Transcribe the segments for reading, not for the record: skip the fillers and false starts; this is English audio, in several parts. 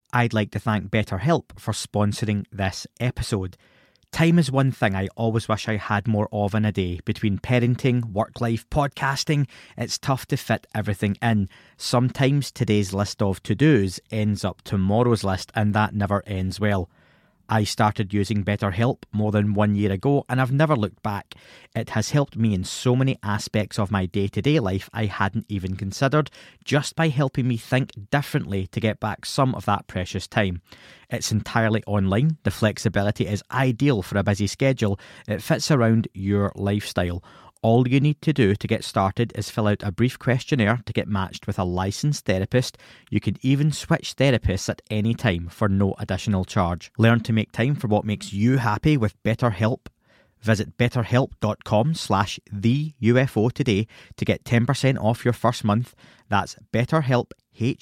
I'd like to thank BetterHelp for sponsoring this episode. Time is one thing I always wish I had more of in a day. Between parenting, work life, podcasting, it's tough to fit everything in. Sometimes today's list of to-dos ends up tomorrow's list, and that never ends well. I started using BetterHelp more than 1 year ago, and I've never looked back. It has helped me in so many aspects of my day-to-day life I hadn't even considered, just by helping me think differently to get back some of that precious time. It's entirely online. The flexibility is ideal for a busy schedule. It fits around your lifestyle. All you need to do to get started is fill out a brief questionnaire to get matched with a licensed therapist. You can even switch therapists at any time for no additional charge. Learn to make time for what makes you happy with BetterHelp. Visit betterhelp.com/theUFO today to get 10% off your first month. That's BetterHelp,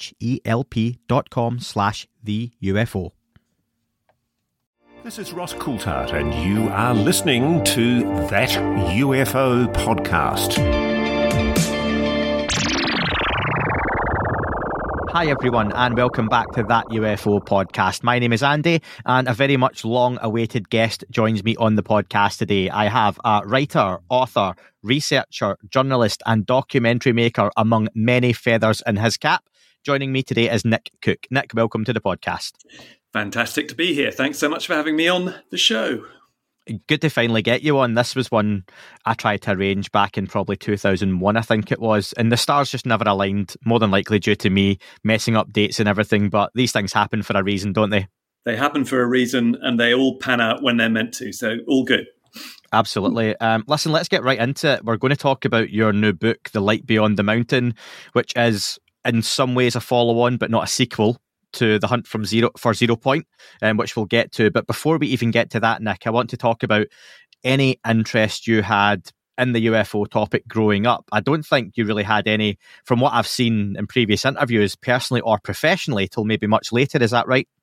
HELP.com/theUFO. This is Ross Coulthart, and you are listening to That UFO Podcast. Hi everyone, and welcome back to That UFO Podcast. My name is Andy, and a very much long-awaited guest joins me on the podcast today. I have a writer, author, researcher, journalist, and documentary maker, among many feathers in his cap. Joining me today is Nick Cook. Nick, welcome to the podcast. Fantastic to be here. Thanks so much for having me on the show. Good to finally get you on. This was one I tried to arrange back in probably 2001, I think it was. And the stars just never aligned, more than likely due to me messing up dates and everything. But these things happen for a reason, don't they? They happen for a reason, and they all pan out when they're meant to. So all good. Absolutely. Listen, let's get right into it. We're going to talk about your new book, The Light Beyond the Mountain, which is in some ways a follow-on, but not a sequel to The Hunt for Zero Point, which we'll get to. But before we even get to that, Nick, I want to talk about any interest you had in the UFO topic growing up. I don't think you really had any, from what I've seen in previous interviews, personally or professionally, till maybe much later. Is that right?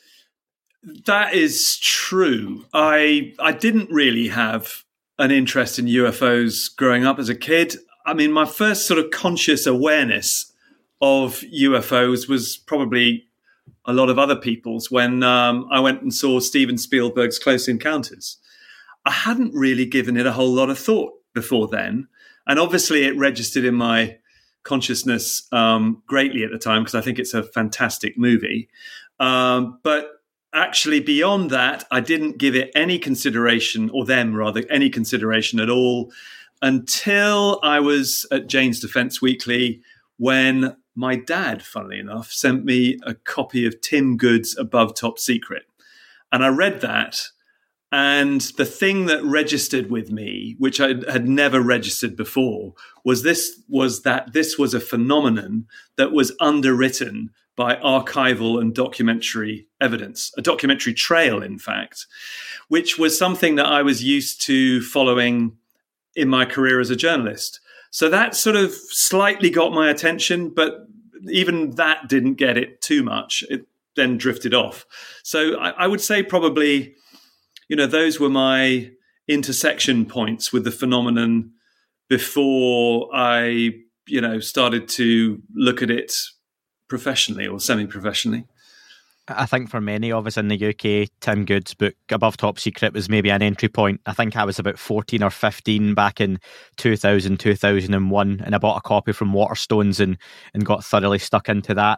That is true. I didn't really have an interest in UFOs growing up as a kid. I mean, my first sort of conscious awareness of UFOs was probably a lot of other people's when I went and saw Steven Spielberg's Close Encounters. I hadn't really given it a whole lot of thought before then. And obviously it registered in my consciousness greatly at the time, because I think it's a fantastic movie. But actually beyond that, I didn't give it any consideration, or them rather, any consideration at all, until I was at Jane's Defence Weekly, when my dad, funnily enough, sent me a copy of Tim Good's Above Top Secret. And I read that, and the thing that registered with me, which I had never registered before, was that this was a phenomenon that was underwritten by archival and documentary evidence, a documentary trail, in fact, which was something that I was used to following in my career as a journalist. So that sort of slightly got my attention, but even that didn't get it too much. It then drifted off. So I would say probably, those were my intersection points with the phenomenon before I, started to look at it professionally or semi-professionally. I think for many of us in the UK, Tim Good's book, Above Top Secret, was maybe an entry point. I think I was about 14 or 15 back in 2000, 2001, and I bought a copy from Waterstones and got thoroughly stuck into that.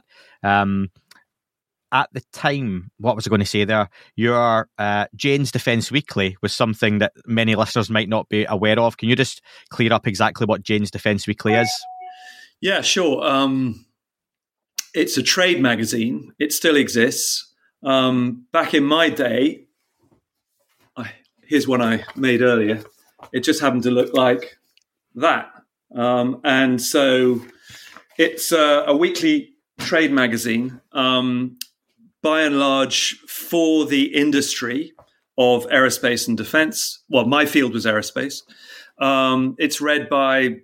At the time, what was I going to say there? Your Jane's Defence Weekly was something that many listeners might not be aware of. Can you just clear up exactly what Jane's Defence Weekly is? Yeah, sure. It's a trade magazine. It still exists. Back in my day, here's one I made earlier. It just happened to look like that. And so it's a weekly trade magazine, by and large for the industry of aerospace and defense. Well, my field was aerospace. It's read by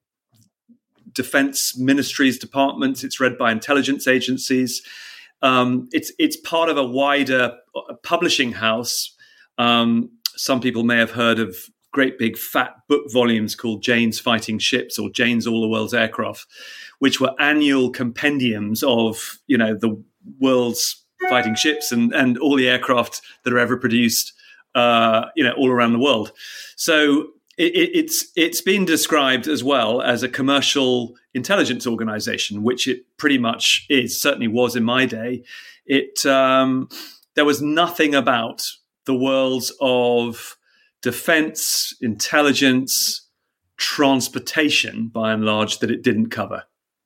defense ministries, departments. It's read by intelligence agencies. It's part of a wider publishing house. Some people may have heard of great big fat book volumes called Jane's Fighting Ships or Jane's All the World's Aircraft, which were annual compendiums of, the world's fighting ships and all the aircraft that are ever produced, all around the world. So it's been described as well as a commercial intelligence organization, which it pretty much is. Certainly was in my day. There was nothing about the worlds of defense, intelligence, transportation, by and large, that it didn't cover.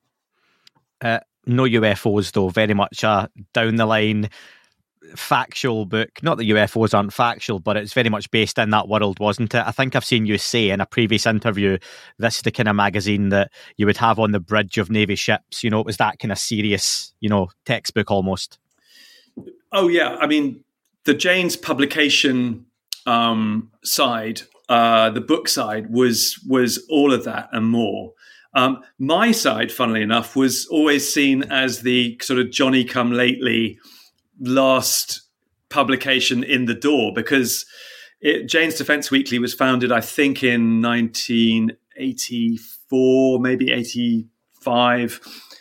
No UFOs, though. Very much a down the line factual book. Not that UFOs aren't factual, but it's very much based in that world, wasn't it? I think I've seen you say in a previous interview, this is the kind of magazine that you would have on the bridge of Navy ships. It was that kind of serious, textbook almost. Oh, yeah. I mean, the Jane's publication side, the book side, was all of that and more. My side, funnily enough, was always seen as the sort of Johnny-come-lately last publication in the door, because Jane's Defence Weekly was founded, I think, in 1984, maybe 85,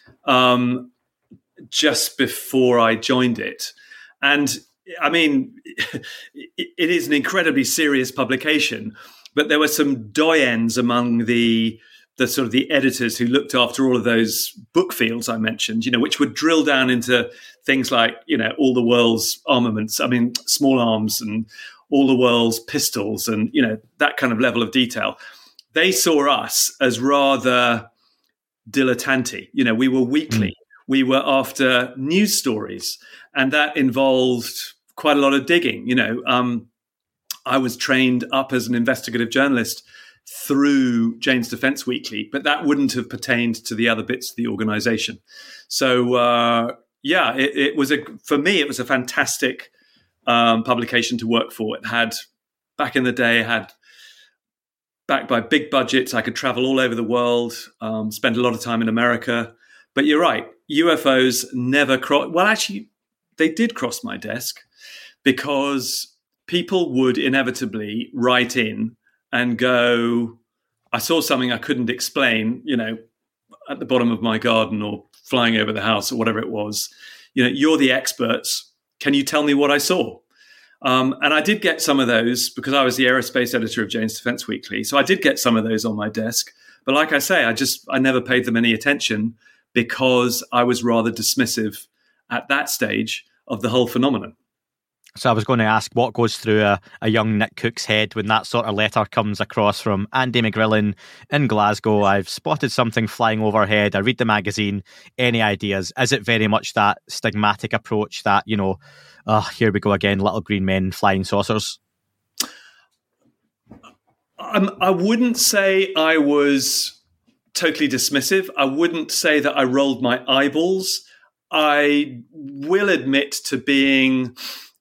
just before I joined it. And I mean, it is an incredibly serious publication, but there were some doyens among the sort of the editors who looked after all of those book fields I mentioned, which would drill down into things like, all the world's armaments, small arms, and all the world's pistols, and, that kind of level of detail. They saw us as rather dilettante. We were weekly. We were after news stories, and that involved quite a lot of digging. I was trained up as an investigative journalist through Jane's Defence Weekly, but that wouldn't have pertained to the other bits of the organization. So, it was for me, it was a fantastic publication to work for. It had, back in the day, backed by big budgets. I could travel all over the world, spend a lot of time in America. But you're right, UFOs never well, actually, they did cross my desk, because people would inevitably write in and go, I saw something I couldn't explain, at the bottom of my garden or flying over the house or whatever it was. You're the experts. Can you tell me what I saw? And I did get some of those, because I was the aerospace editor of Jane's Defence Weekly. So I did get some of those on my desk. But like I say, I never paid them any attention, because I was rather dismissive at that stage of the whole phenomenon. So I was going to ask, what goes through a young Nick Cook's head when that sort of letter comes across from Andy McGrillen in Glasgow? I've spotted something flying overhead. I read the magazine. Any ideas? Is it very much that stigmatic approach that, here we go again, little green men flying saucers? I wouldn't say I was totally dismissive. I wouldn't say that I rolled my eyeballs. I will admit to being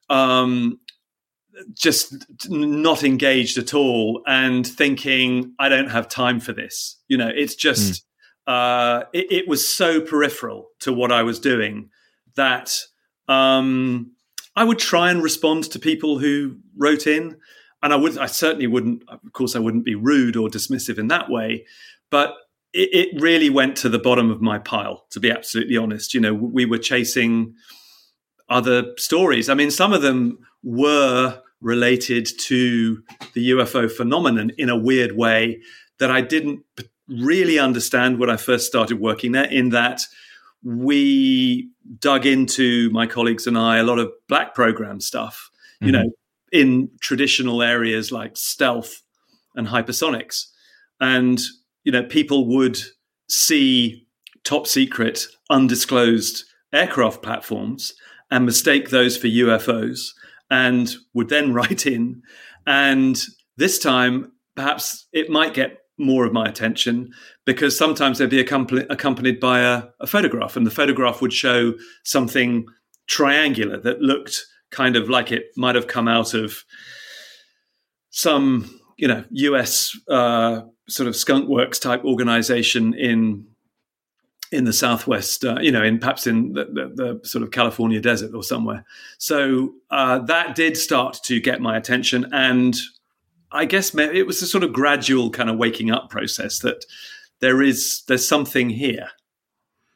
just not engaged at all, and thinking, I don't have time for this. It's just, it was so peripheral to what I was doing that I would try and respond to people who wrote in, and I certainly wouldn't, of course, I wouldn't be rude or dismissive in that way, but it really went to the bottom of my pile, to be absolutely honest. We were chasing other stories. Some of them were related to the UFO phenomenon in a weird way that I didn't really understand when I first started working there, in that we dug into, my colleagues and I, a lot of black program stuff, in traditional areas like stealth and hypersonics. And, people would see top secret, undisclosed aircraft platforms and mistake those for UFOs, and would then write in. And this time, perhaps it might get more of my attention, because sometimes they'd be accompanied by a photograph, and the photograph would show something triangular that looked kind of like it might have come out of some, US sort of skunk works type organization in the Southwest, perhaps in the sort of California desert or somewhere. So that did start to get my attention. And I guess it was a sort of gradual kind of waking up process that there's something here.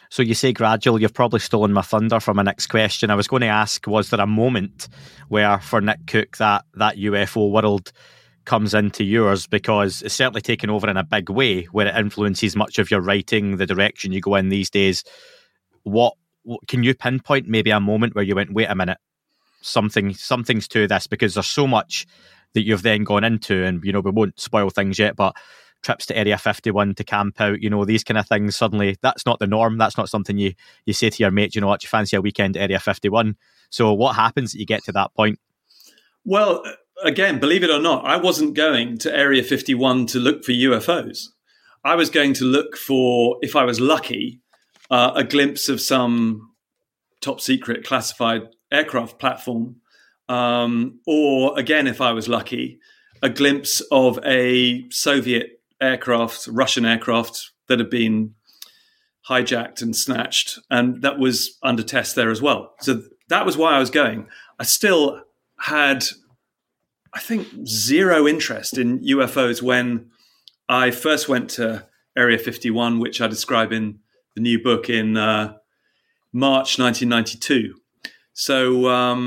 So you say gradual, you've probably stolen my thunder for my next question. I was going to ask, was there a moment where for Nick Cook that UFO world comes into yours, because it's certainly taken over in a big way where it influences much of your writing, the direction you go in these days. What can you pinpoint maybe a moment where you went, wait a minute, something's to this, because there's so much that you've then gone into, and we won't spoil things yet, but trips to Area 51 to camp out, these kind of things, suddenly that's not the norm. That's not something you say to your mate, what, you fancy a weekend at Area 51? So what happens that you get to that point? Well, again, believe it or not, I wasn't going to Area 51 to look for UFOs. I was going to look for, if I was lucky, a glimpse of some top secret classified aircraft platform, or again, if I was lucky, a glimpse of a Soviet aircraft, Russian aircraft that had been hijacked and snatched, and that was under test there as well. So that was why I was going. I still had, I think, zero interest in UFOs when I first went to Area 51, which I describe in the new book in March 1992. So,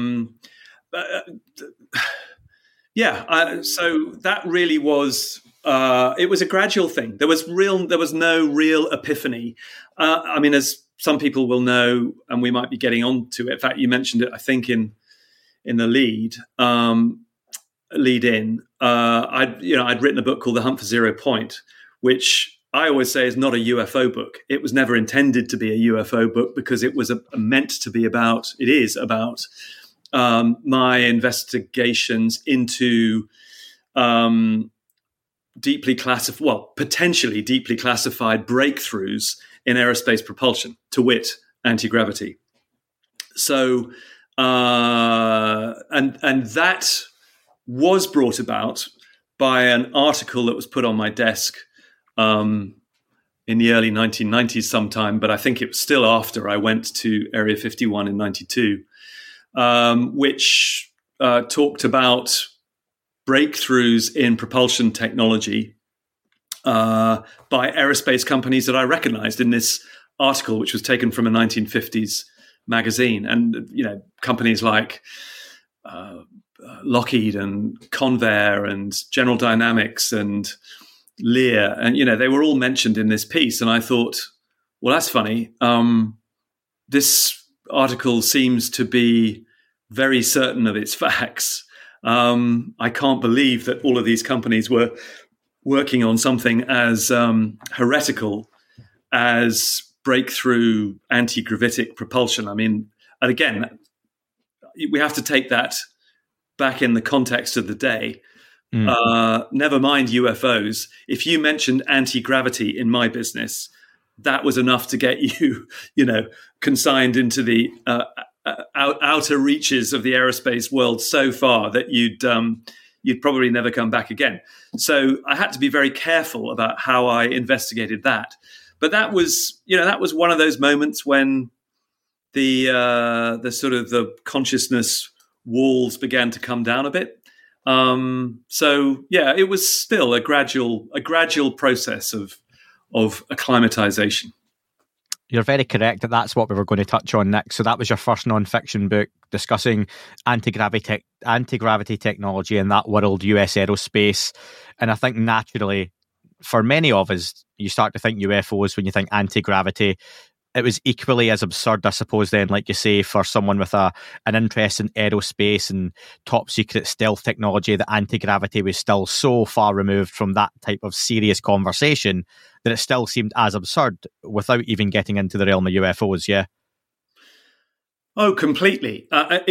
so that really was, it was a gradual thing. There was no real epiphany. I mean, as some people will know, and we might be getting on to it. In fact, you mentioned it, I think, in the lead in. I'd written a book called The Hunt for Zero Point, which I always say is not a UFO book. It was never intended to be a UFO book because it was meant to be about my investigations into potentially deeply classified breakthroughs in aerospace propulsion, to wit, anti-gravity. So, and that was brought about by an article that was put on my desk in the early 1990s sometime, but I think it was still after I went to Area 51 in 92, which talked about breakthroughs in propulsion technology by aerospace companies that I recognized in this article, which was taken from a 1950s magazine. And, companies like Lockheed and Convair and General Dynamics and Lear, and they were all mentioned in this piece. And I thought, well, that's funny. This article seems to be very certain of its facts. I can't believe that all of these companies were working on something as heretical as breakthrough anti-gravitic propulsion. I mean, and again, we have to take that back in the context of the day. Never mind UFOs. If you mentioned anti-gravity in my business, that was enough to get you, consigned into the outer reaches of the aerospace world so far that you'd probably never come back again. So I had to be very careful about how I investigated that. But that was one of those moments when the sort of the consciousness walls began to come down a bit. So yeah, it was still a gradual process of acclimatization. You're very correct that that's what we were going to touch on next. So that was your first non-fiction book discussing anti-gravity technology in that world, US aerospace. And I think naturally, for many of us, you start to think UFOs when you think anti-gravity. It was equally as absurd, I suppose, then, like you say, for someone with an interest in aerospace and top secret stealth technology, that anti-gravity was still so far removed from that type of serious conversation that it still seemed as absurd without even getting into the realm of UFOs, yeah? Oh, completely.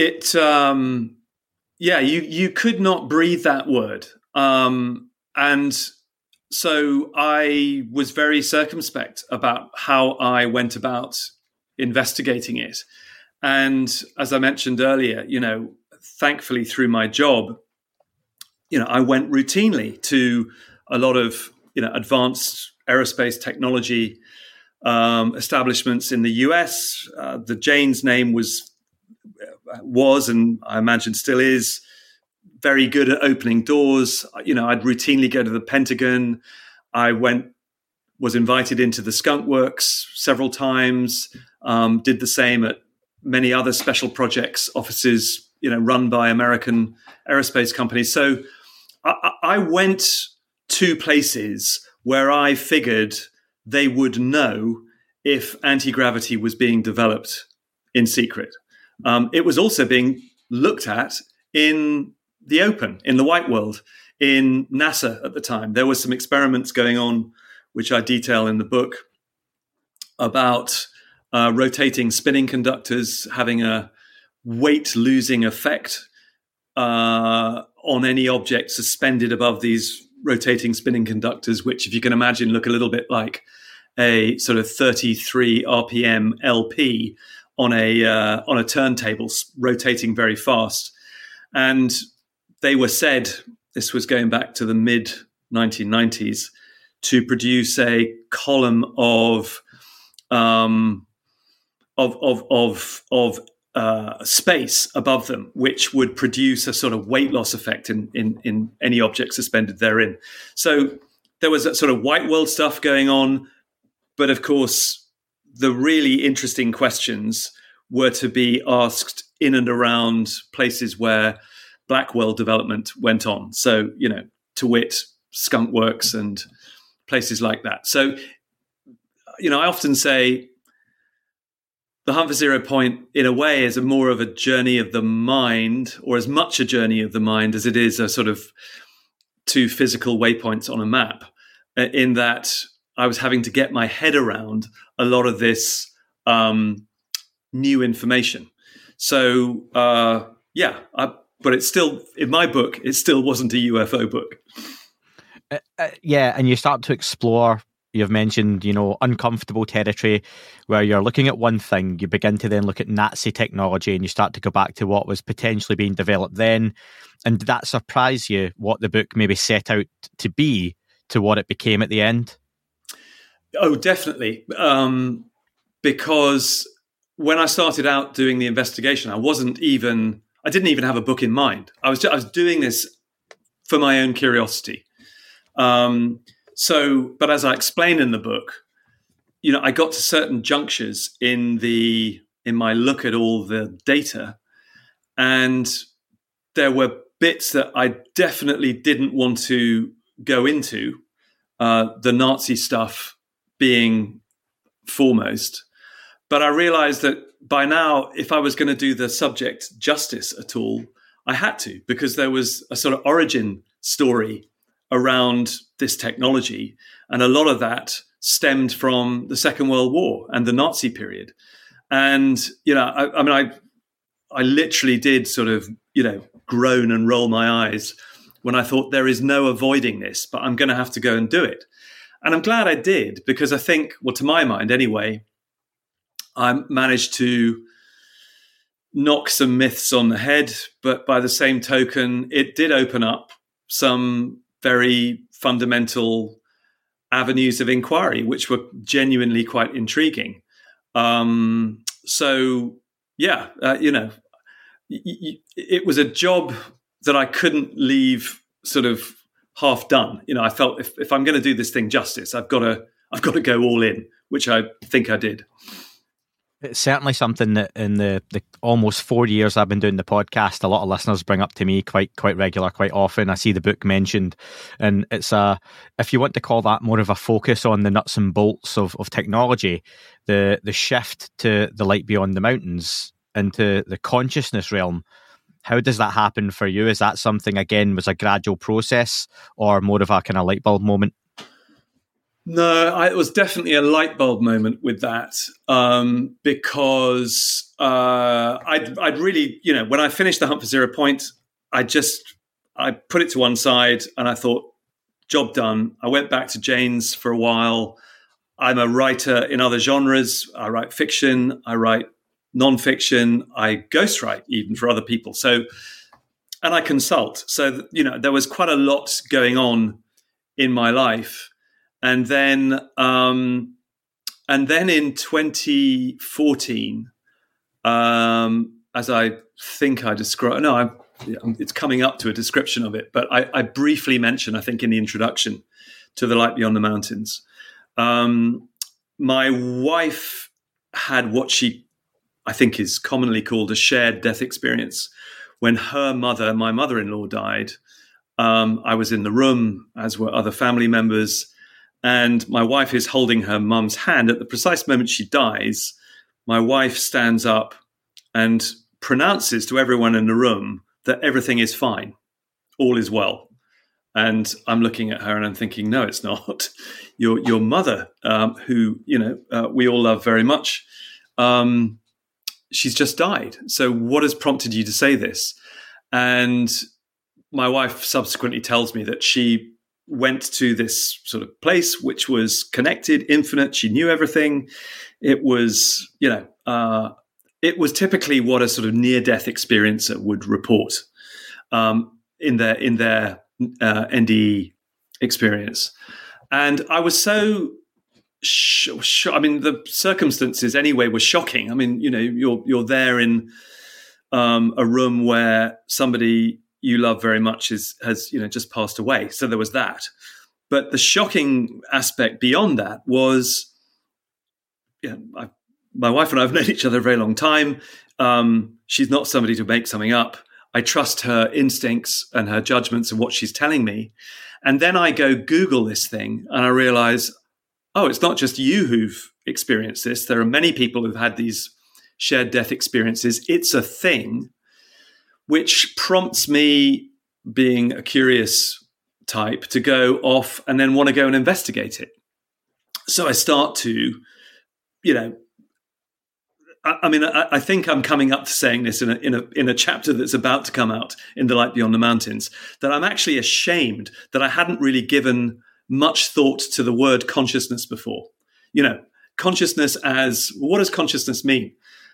You could not breathe that word. And so I was very circumspect about how I went about investigating it. And as I mentioned earlier, thankfully through my job, I went routinely to a lot of, advanced aerospace technology establishments in the US. The Jane's name was, and I imagine still is, very good at opening doors. I'd routinely go to the Pentagon. I went was invited into the Skunk Works several times, did the same at many other special projects offices, run by American aerospace companies. So I went to places where I figured they would know if anti-gravity was being developed in secret. It was also being looked at in the open, in the white world, in NASA at the time. There were some experiments going on, which I detail in the book, about rotating spinning conductors having a weight-losing effect on any object suspended above these rotating spinning conductors, which, if you can imagine, look a little bit like a sort of 33 RPM LP on a turntable rotating very fast. And they were said, this was going back to the mid 1990s, to produce a column of space above them, which would produce a sort of weight loss effect in any object suspended therein. So there was that sort of white world stuff going on, but of course, the really interesting questions were to be asked in and around places where black world development went on. So, to wit, Skunk Works and places like that. So, I often say the Hunt for Zero Point, in a way, is more of a journey of the mind, or as much a journey of the mind as it is a sort of two physical waypoints on a map, in that I was having to get my head around a lot of this new information. So, but it's still, in my book, it still wasn't a UFO book. And you start to explore, you've mentioned, uncomfortable territory where you're looking at one thing, you begin to then look at Nazi technology and you start to go back to what was potentially being developed then. And did that surprise you, what the book maybe set out to be to what it became at the end? Oh, definitely. Because when I started out doing the investigation, I didn't even have a book in mind. I was doing this for my own curiosity. But as I explain in the book, I got to certain junctures in my look at all the data, and there were bits that I definitely didn't want to go into, the Nazi stuff being foremost. But I realized that by now, if I was going to do the subject justice at all, I had to, because there was a sort of origin story around this technology. And a lot of that stemmed from the Second World War and the Nazi period. And, I literally did sort of, groan and roll my eyes when I thought there is no avoiding this, but I'm going to have to go and do it. And I'm glad I did, because I think, well, to my mind anyway, I managed to knock some myths on the head, but by the same token, it did open up some very fundamental avenues of inquiry, which were genuinely quite intriguing. It was a job that I couldn't leave sort of half done. I felt if I'm going to do this thing justice, I've got to go all in, which I think I did. It's certainly something that in the almost 4 years I've been doing the podcast, a lot of listeners bring up to me quite regular, quite often. I see the book mentioned, and it's if you want to call that more of a focus on the nuts and bolts of technology, the shift to the light beyond the mountains into the consciousness realm. How does that happen for you? Is that something, again, was a gradual process or more of a kind of light bulb moment? No, it was definitely a light bulb moment with that, because I'd really, when I finished the Hunt for Zero Point, I put it to one side and I thought, job done. I went back to Jane's for a while. I'm a writer in other genres. I write fiction. I write nonfiction. I ghostwrite even for other people. So, and I consult. So, there was quite a lot going on in my life. And then in 2014, as I think I described, it's coming up to a description of it, but I briefly mention, I think in the introduction to The Light Beyond the Mountains, My wife had what I think is commonly called a shared death experience. When her mother, my mother-in-law, died, I was in the room, as were other family members, and my wife is holding her mum's hand. At the precise moment she dies, my wife stands up and pronounces to everyone in the room that everything is fine, all is well. And I'm looking at her and I'm thinking, no, it's not. Your mother, who we all love very much, she's just died. So what has prompted you to say this? And my wife subsequently tells me that she went to this sort of place which was connected, infinite. She knew everything. It was, it was typically what a sort of near-death experiencer would report in their NDE experience. And I was so I mean, the circumstances anyway were shocking. I mean, you're there in a room where somebody you love very much has just passed away. So there was that. But the shocking aspect beyond that was, my wife and I have known each other a very long time. She's not somebody to make something up. I trust her instincts and her judgments and what she's telling me. And then I go Google this thing and I realize, oh, it's not just you who've experienced this. There are many people who've had these shared death experiences. It's a thing, which prompts me, being a curious type, to go off and then want to go and investigate it. So I start to, I think I'm coming up to saying this in a chapter that's about to come out in The Light Beyond the Mountains, that I'm actually ashamed that I hadn't really given much thought to the word consciousness before. Consciousness as, what does consciousness mean?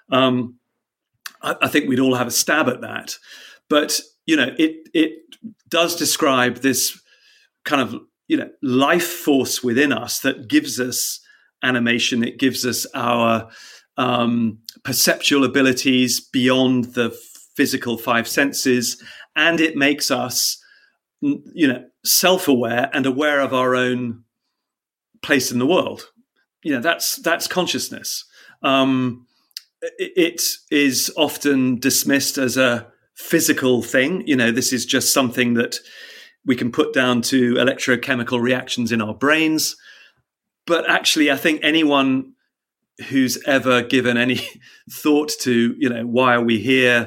I think we'd all have a stab at that. But, it does describe this kind of, life force within us that gives us animation. It gives us our perceptual abilities beyond the physical five senses. And it makes us, self-aware and aware of our own place in the world. That's consciousness. It is often dismissed as a physical thing. This is just something that we can put down to electrochemical reactions in our brains. But actually, I think anyone who's ever given any thought to, why are we here,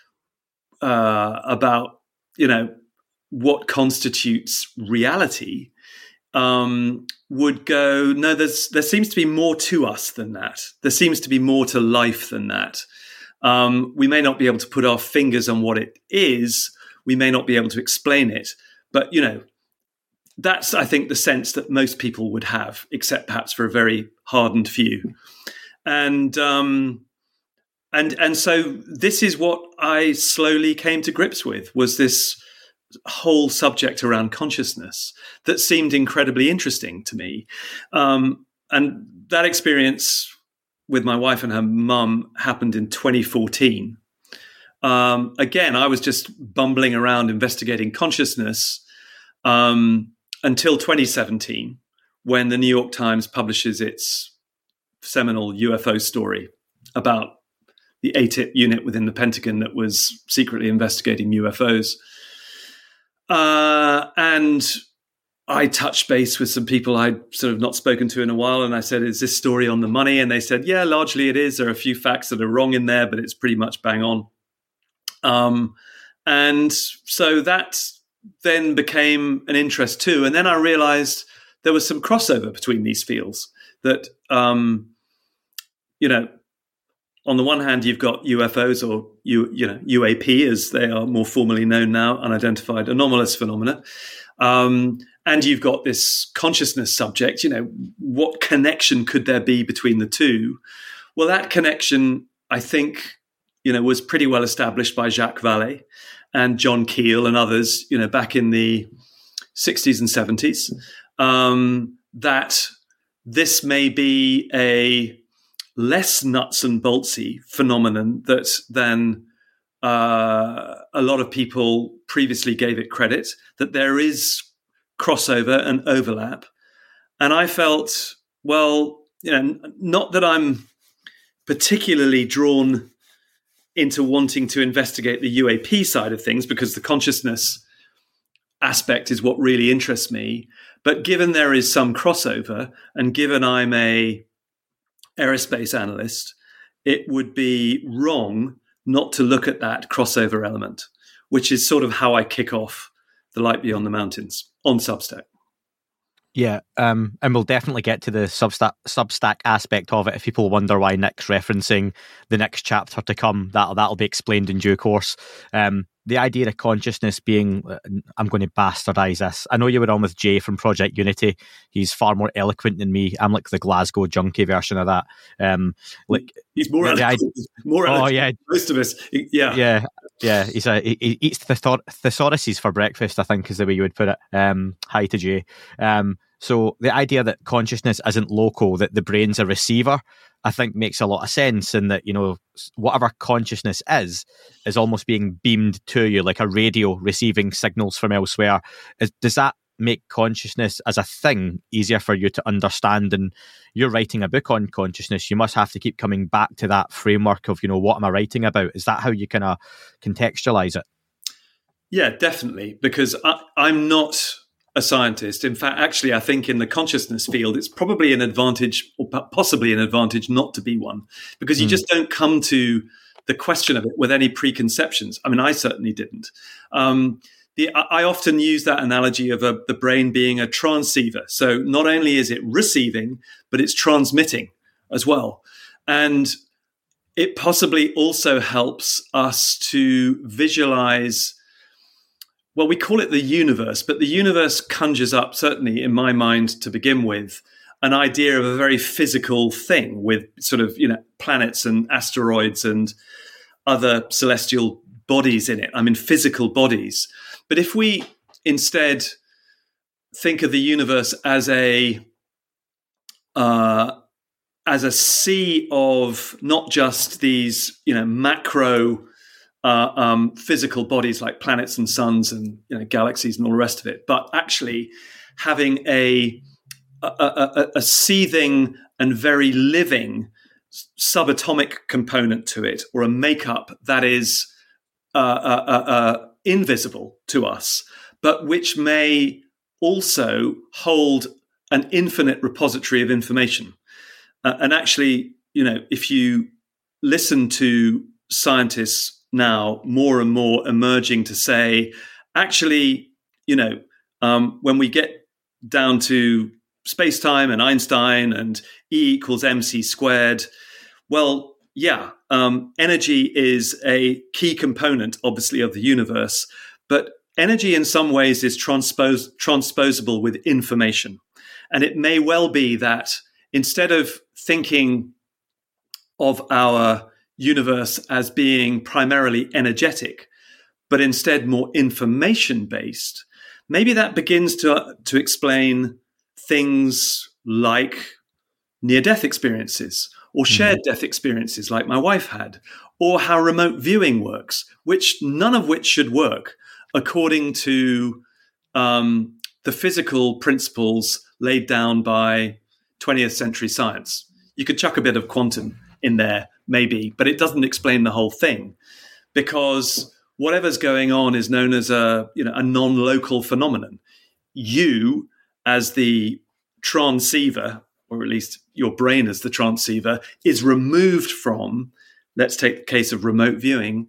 about, what constitutes reality, would go, no, there seems to be more to us than that. There seems to be more to life than that. We may not be able to put our fingers on what it is. We may not be able to explain it. But, that's, I think, the sense that most people would have, except perhaps for a very hardened few. And so this is what I slowly came to grips with, was this whole subject around consciousness that seemed incredibly interesting to me. And that experience with my wife and her mum happened in 2014. Again, I was just bumbling around investigating consciousness until 2017, when the New York Times publishes its seminal UFO story about the ATIP unit within the Pentagon that was secretly investigating UFOs. And I touched base with some people I'd sort of not spoken to in a while. And I said, is this story on the money? And they said, yeah, largely it is. There are a few facts that are wrong in there, but it's pretty much bang on. And so that then became an interest too. And then I realized there was some crossover between these fields that, on the one hand, you've got UFOs, or UAP, as they are more formally known now, unidentified anomalous phenomena. And you've got this consciousness subject. What connection could there be between the two? Well, that connection, I think, was pretty well established by Jacques Vallée and John Keel and others, back in the 60s and 70s, that this may be a less nuts and boltsy phenomenon than a lot of people previously gave it credit, that there is crossover and overlap. And I felt Well, not that I'm particularly drawn into wanting to investigate the UAP side of things, because the consciousness aspect is what really interests me. But given there is some crossover, and given I'm a aerospace analyst, it would be wrong not to look at that crossover element, which is sort of how I kick off The Light Beyond the Mountains on Substack. Yeah, and we'll definitely get to the Substack aspect of it. If people wonder why Nick's referencing the next chapter to come, that'll be explained in due course. The idea of consciousness being, I'm going to bastardize this. I know you were on with Jay from Project Unity. He's far more eloquent than me. I'm like the Glasgow junkie version of that. He's more eloquent. Oh yeah, most of us. Yeah. He eats thesauruses for breakfast, I think is the way you would put it. Hi to Jay. So the idea that consciousness isn't local, that the brain's a receiver, I think makes a lot of sense, and that, whatever consciousness is almost being beamed to you like a radio receiving signals from elsewhere. Does that make consciousness as a thing easier for you to understand? And you're writing a book on consciousness, you must have to keep coming back to that framework of, what am I writing about? Is that how you kind of contextualize it? Yeah, definitely, because I'm not a scientist. In fact, actually, I think in the consciousness field, it's probably an advantage, or possibly an advantage, not to be one, because you just don't come to the question of it with any preconceptions. I mean, I certainly didn't. I often use that analogy of the brain being a transceiver. So not only is it receiving, but it's transmitting as well. And it possibly also helps us to visualize, well, we call it the universe, but the universe conjures up, certainly in my mind to begin with, an idea of a very physical thing with sort of, planets and asteroids and other celestial bodies in it. I mean, physical bodies. But if we instead think of the universe as a sea of not just these, macro physical bodies like planets and suns and galaxies and all the rest of it, but actually having a seething and very living subatomic component to it, or a makeup that is invisible to us, but which may also hold an infinite repository of information. And actually, if you listen to scientists now more and more emerging to say, actually, when we get down to space-time and Einstein and E equals mc squared, well, yeah, energy is a key component, obviously, of the universe, but energy in some ways is transposable with information. And it may well be that instead of thinking of our universe as being primarily energetic, but instead more information-based, maybe that begins to explain things like near-death experiences or shared death experiences like my wife had, or how remote viewing works, none of which should work according to the physical principles laid down by 20th century science. You could chuck a bit of quantum in there, maybe, but it doesn't explain the whole thing, because whatever's going on is known as a non-local phenomenon. You, as the transceiver, or at least your brain as the transceiver, is removed from, let's take the case of remote viewing,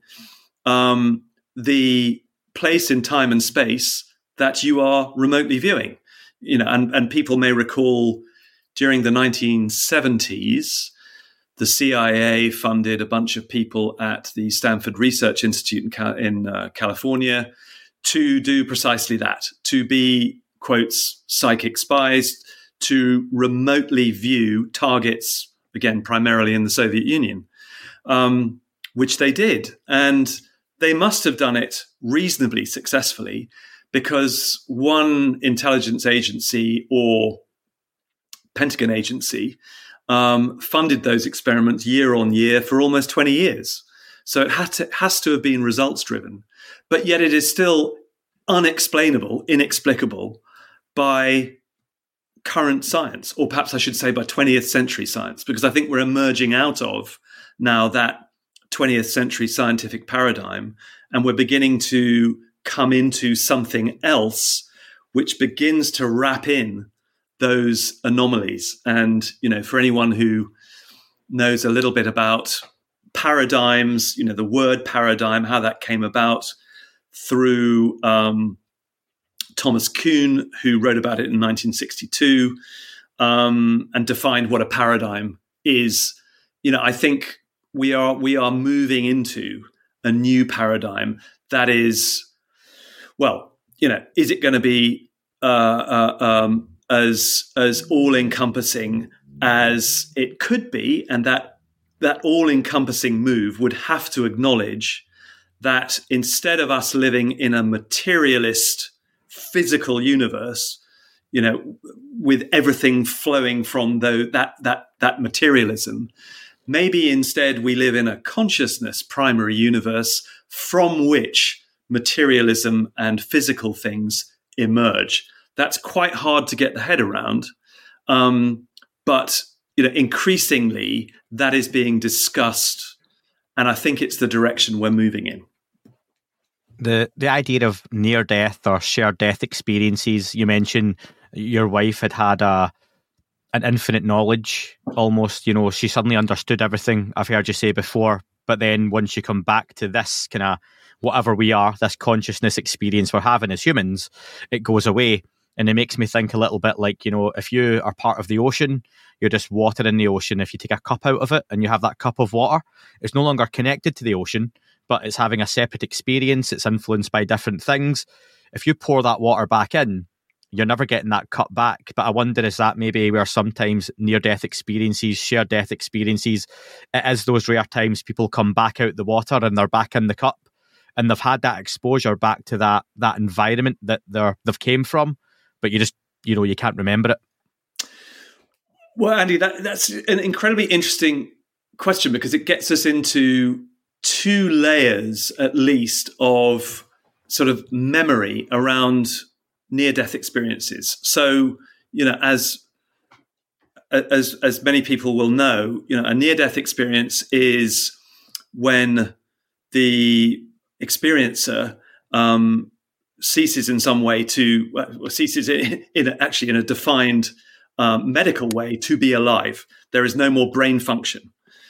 the place in time and space that you are remotely viewing. And people may recall during the 1970s, the CIA funded a bunch of people at the Stanford Research Institute in California to do precisely that, to be, quotes, psychic spies, to remotely view targets, again, primarily in the Soviet Union, which they did. And they must have done it reasonably successfully, because one intelligence agency or Pentagon agency funded those experiments year on year for almost 20 years. So it has to have been results driven, but yet it is still unexplainable, inexplicable by current science, or perhaps I should say by 20th century science, because I think we're emerging out of now that 20th century scientific paradigm, and we're beginning to come into something else which begins to wrap in those anomalies. And, for anyone who knows a little bit about paradigms, the word paradigm, how that came about through Thomas Kuhn, who wrote about it in 1962 and defined what a paradigm is. I think we are moving into a new paradigm that is, is it going to be as all-encompassing as it could be? And that all-encompassing move would have to acknowledge that instead of us living in a materialist physical universe, with everything flowing from that materialism, maybe instead we live in a consciousness primary universe from which materialism and physical things emerge. That's quite hard to get the head around, but increasingly that is being discussed, and I think it's the direction we're moving in. The idea of near death or shared death experiences, you mentioned your wife had an infinite knowledge almost, she suddenly understood everything. I've heard you say before, but then once you come back to this kind of whatever we are, this consciousness experience we're having as humans, it goes away. And it makes me think a little bit like, if you are part of the ocean, you're just water in the ocean. If you take a cup out of it and you have that cup of water, it's no longer connected to the ocean, but it's having a separate experience. It's influenced by different things. If you pour that water back in, you're never getting that cup back. But I wonder, is that maybe where sometimes near-death experiences, shared death experiences, it is those rare times people come back out the water and they're back in the cup and they've had that exposure back to that environment that they've came from, but you just, you can't remember it. Well, Andy, that's an incredibly interesting question because it gets us into two layers, at least, of sort of memory around near-death experiences. So, as many people will know, a near-death experience is when the experiencer ceases in some way ceases in a defined medical way to be alive. There is no more brain function.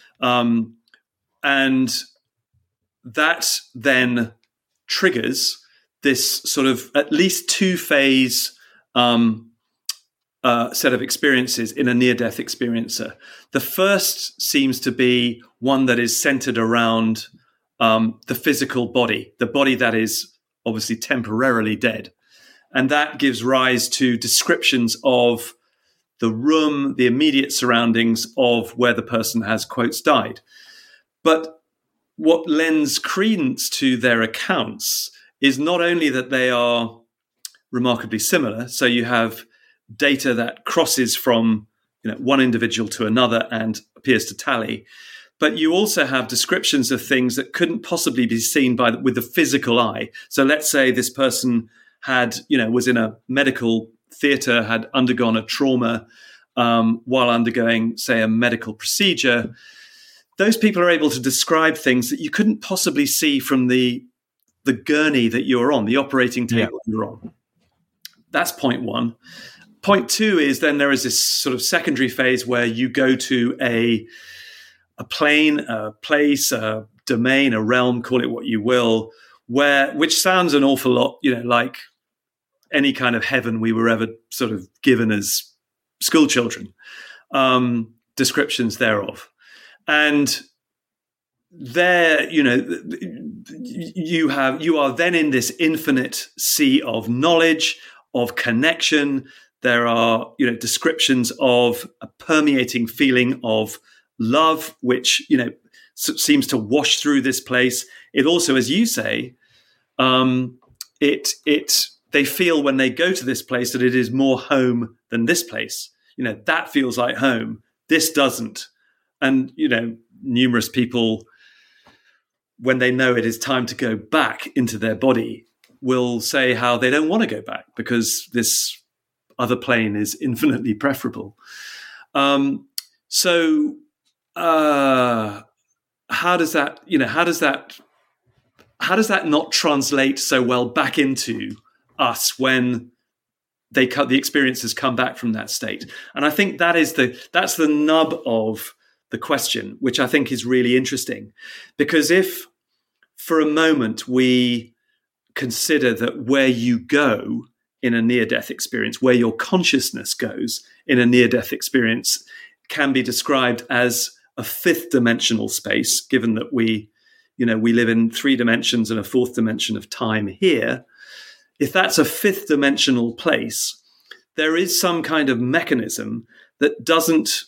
And that then triggers this sort of at least two-phase set of experiences in a near-death experiencer. The first seems to be one that is centered around the physical body, the body that is obviously temporarily dead. And that gives rise to descriptions of the room, the immediate surroundings of where the person has, quotes, died. But what lends credence to their accounts is not only that they are remarkably similar, so you have data that crosses from one individual to another and appears to tally, but you also have descriptions of things that couldn't possibly be seen with the physical eye. So let's say this person was in a medical theatre, had undergone a trauma while undergoing, say, a medical procedure. Those people are able to describe things that you couldn't possibly see from the gurney that you're on, the operating table you're on. That's point one. Point two is then there is this sort of secondary phase where you go to a plane, a place, a domain, a realm, call it what you will, which sounds an awful lot, like any kind of heaven we were ever sort of given as school children, descriptions thereof. And there, you are then in this infinite sea of knowledge, of connection. There are, descriptions of a permeating feeling of love, which, seems to wash through this place. It also, as you say, they feel when they go to this place that it is more home than this place. That feels like home. This doesn't. And, numerous people, when they know it is time to go back into their body, will say how they don't want to go back because this other plane is infinitely preferable. So how does that not translate so well back into us when the experiences come back from that state? And I think that's the nub of the question, which I think is really interesting, because if for a moment we consider that where you go in a near-death experience, where your consciousness goes in a near-death experience, can be described as a fifth dimensional space, given that we live in 3 dimensions and a fourth dimension of time here. If that's a fifth dimensional place, there is some kind of mechanism that doesn't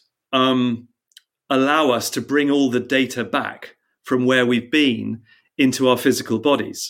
allow us to bring all the data back from where we've been into our physical bodies.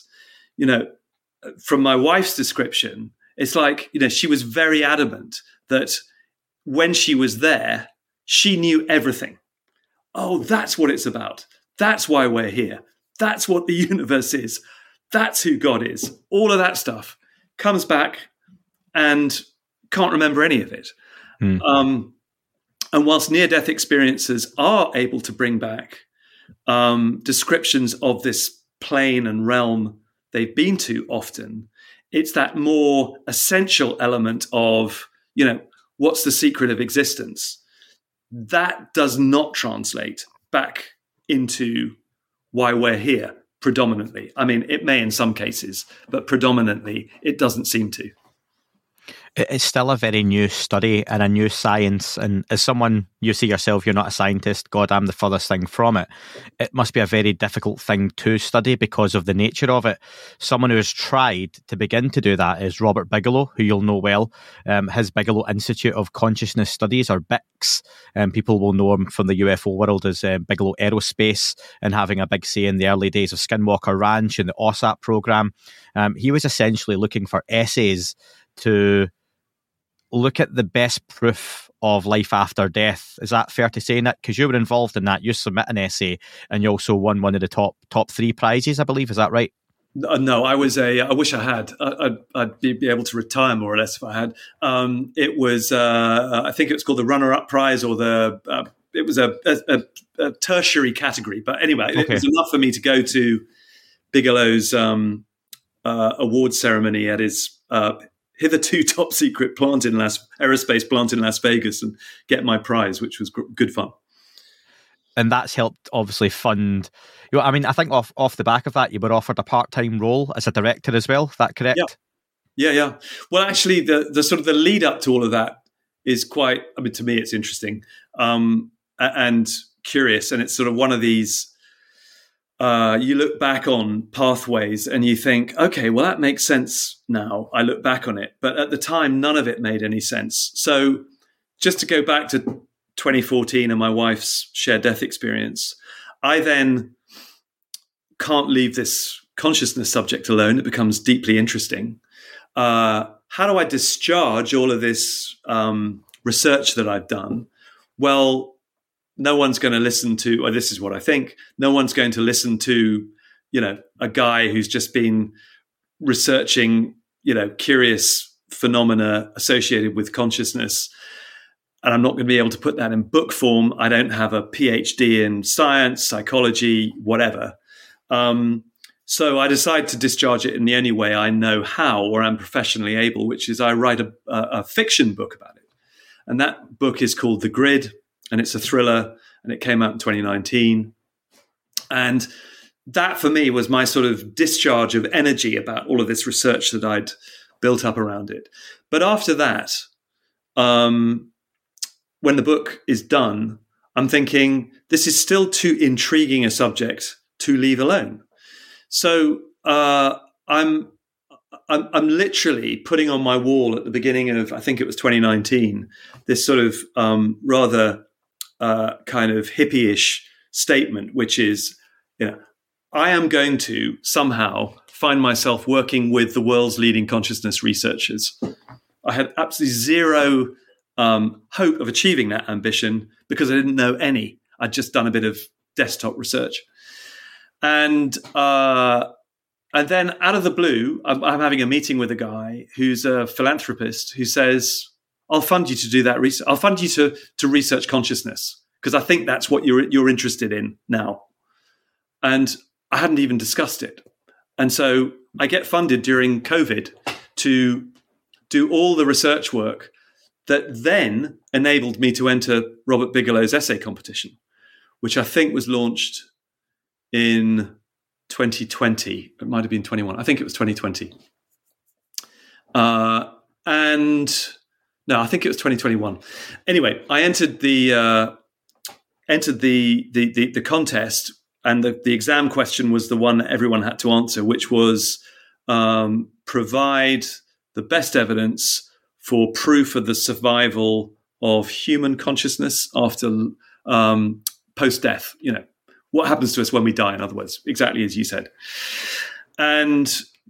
From my wife's description, it's like, she was very adamant that when she was there, she knew everything. Oh, that's what it's about. That's why we're here. That's what the universe is. That's who God is. All of that stuff comes back and can't remember any of it. And whilst near-death experiences are able to bring back descriptions of this plane and realm they've been to often, it's that more essential element of, what's the secret of existence? That does not translate back into why we're here predominantly. I mean, it may in some cases, but predominantly it doesn't seem to. It's still a very new study and a new science. And as someone, you see yourself, you're not a scientist. God, I'm the furthest thing from it. It must be a very difficult thing to study because of the nature of it. Someone who has tried to begin to do that is Robert Bigelow, who you'll know well. His Bigelow Institute of Consciousness Studies, or BICS. People will know him from the UFO world as Bigelow Aerospace and having a big say in the early days of Skinwalker Ranch and the OSAP program. He was essentially looking for essays to look at the best proof of life after death. Is that fair to say, Nick? Because you were involved in that. You submit an essay and you also won one of the top 3 prizes, I believe. Is that right? No, I wish I had. I'd be able to retire more or less if I had. It was, I think it was called the runner-up prize, or it was a tertiary category. But anyway, okay. It was enough for me to go to Bigelow's awards ceremony at his hitherto top secret aerospace plant in Las Vegas and get my prize, which was good fun. And that's helped obviously fund. I mean, I think off the back of that, you were offered a part-time role as a director as well. Is that correct? Yeah. Well, actually, the sort of the lead up to all of that is quite. I mean, to me, it's interesting and curious, and it's sort of one of these. You look back on pathways and you think, okay, well, that makes sense now. I look back on it. But at the time, none of it made any sense. So just to go back to 2014 and my wife's shared death experience, I then can't leave this consciousness subject alone. It becomes deeply interesting. How do I discharge all of this research that I've done? Well, no one's going to listen to, or this is what I think, no one's going to listen to, a guy who's just been researching, curious phenomena associated with consciousness. And I'm not going to be able to put that in book form. I don't have a PhD in science, psychology, whatever. So I decided to discharge it in the only way I know how, or I'm professionally able, which is I write a fiction book about it. And that book is called The Grid. And it's a thriller, and it came out in 2019. And that, for me, was my sort of discharge of energy about all of this research that I'd built up around it. But after that, when the book is done, I'm thinking, this is still too intriguing a subject to leave alone. So I'm literally putting on my wall at the beginning of, I think it was 2019, this sort of rather kind of hippie-ish statement, which is, I am going to somehow find myself working with the world's leading consciousness researchers. I had absolutely zero hope of achieving that ambition because I didn't know any. I'd just done a bit of desktop research. And And then out of the blue, I'm having a meeting with a guy who's a philanthropist who says, I'll fund you to do that research. I'll fund you to research consciousness because I think that's what you're interested in now. And I hadn't even discussed it. And so I get funded during COVID to do all the research work that then enabled me to enter Robert Bigelow's essay competition, which I think was launched in 2020. It might have been 21. I think it was 2020. No, I think it was 2021. Anyway, I entered the contest, and the exam question was the one that everyone had to answer, which was provide the best evidence for proof of the survival of human consciousness after post-death. You know, what happens to us when we die, in other words, exactly as you said. And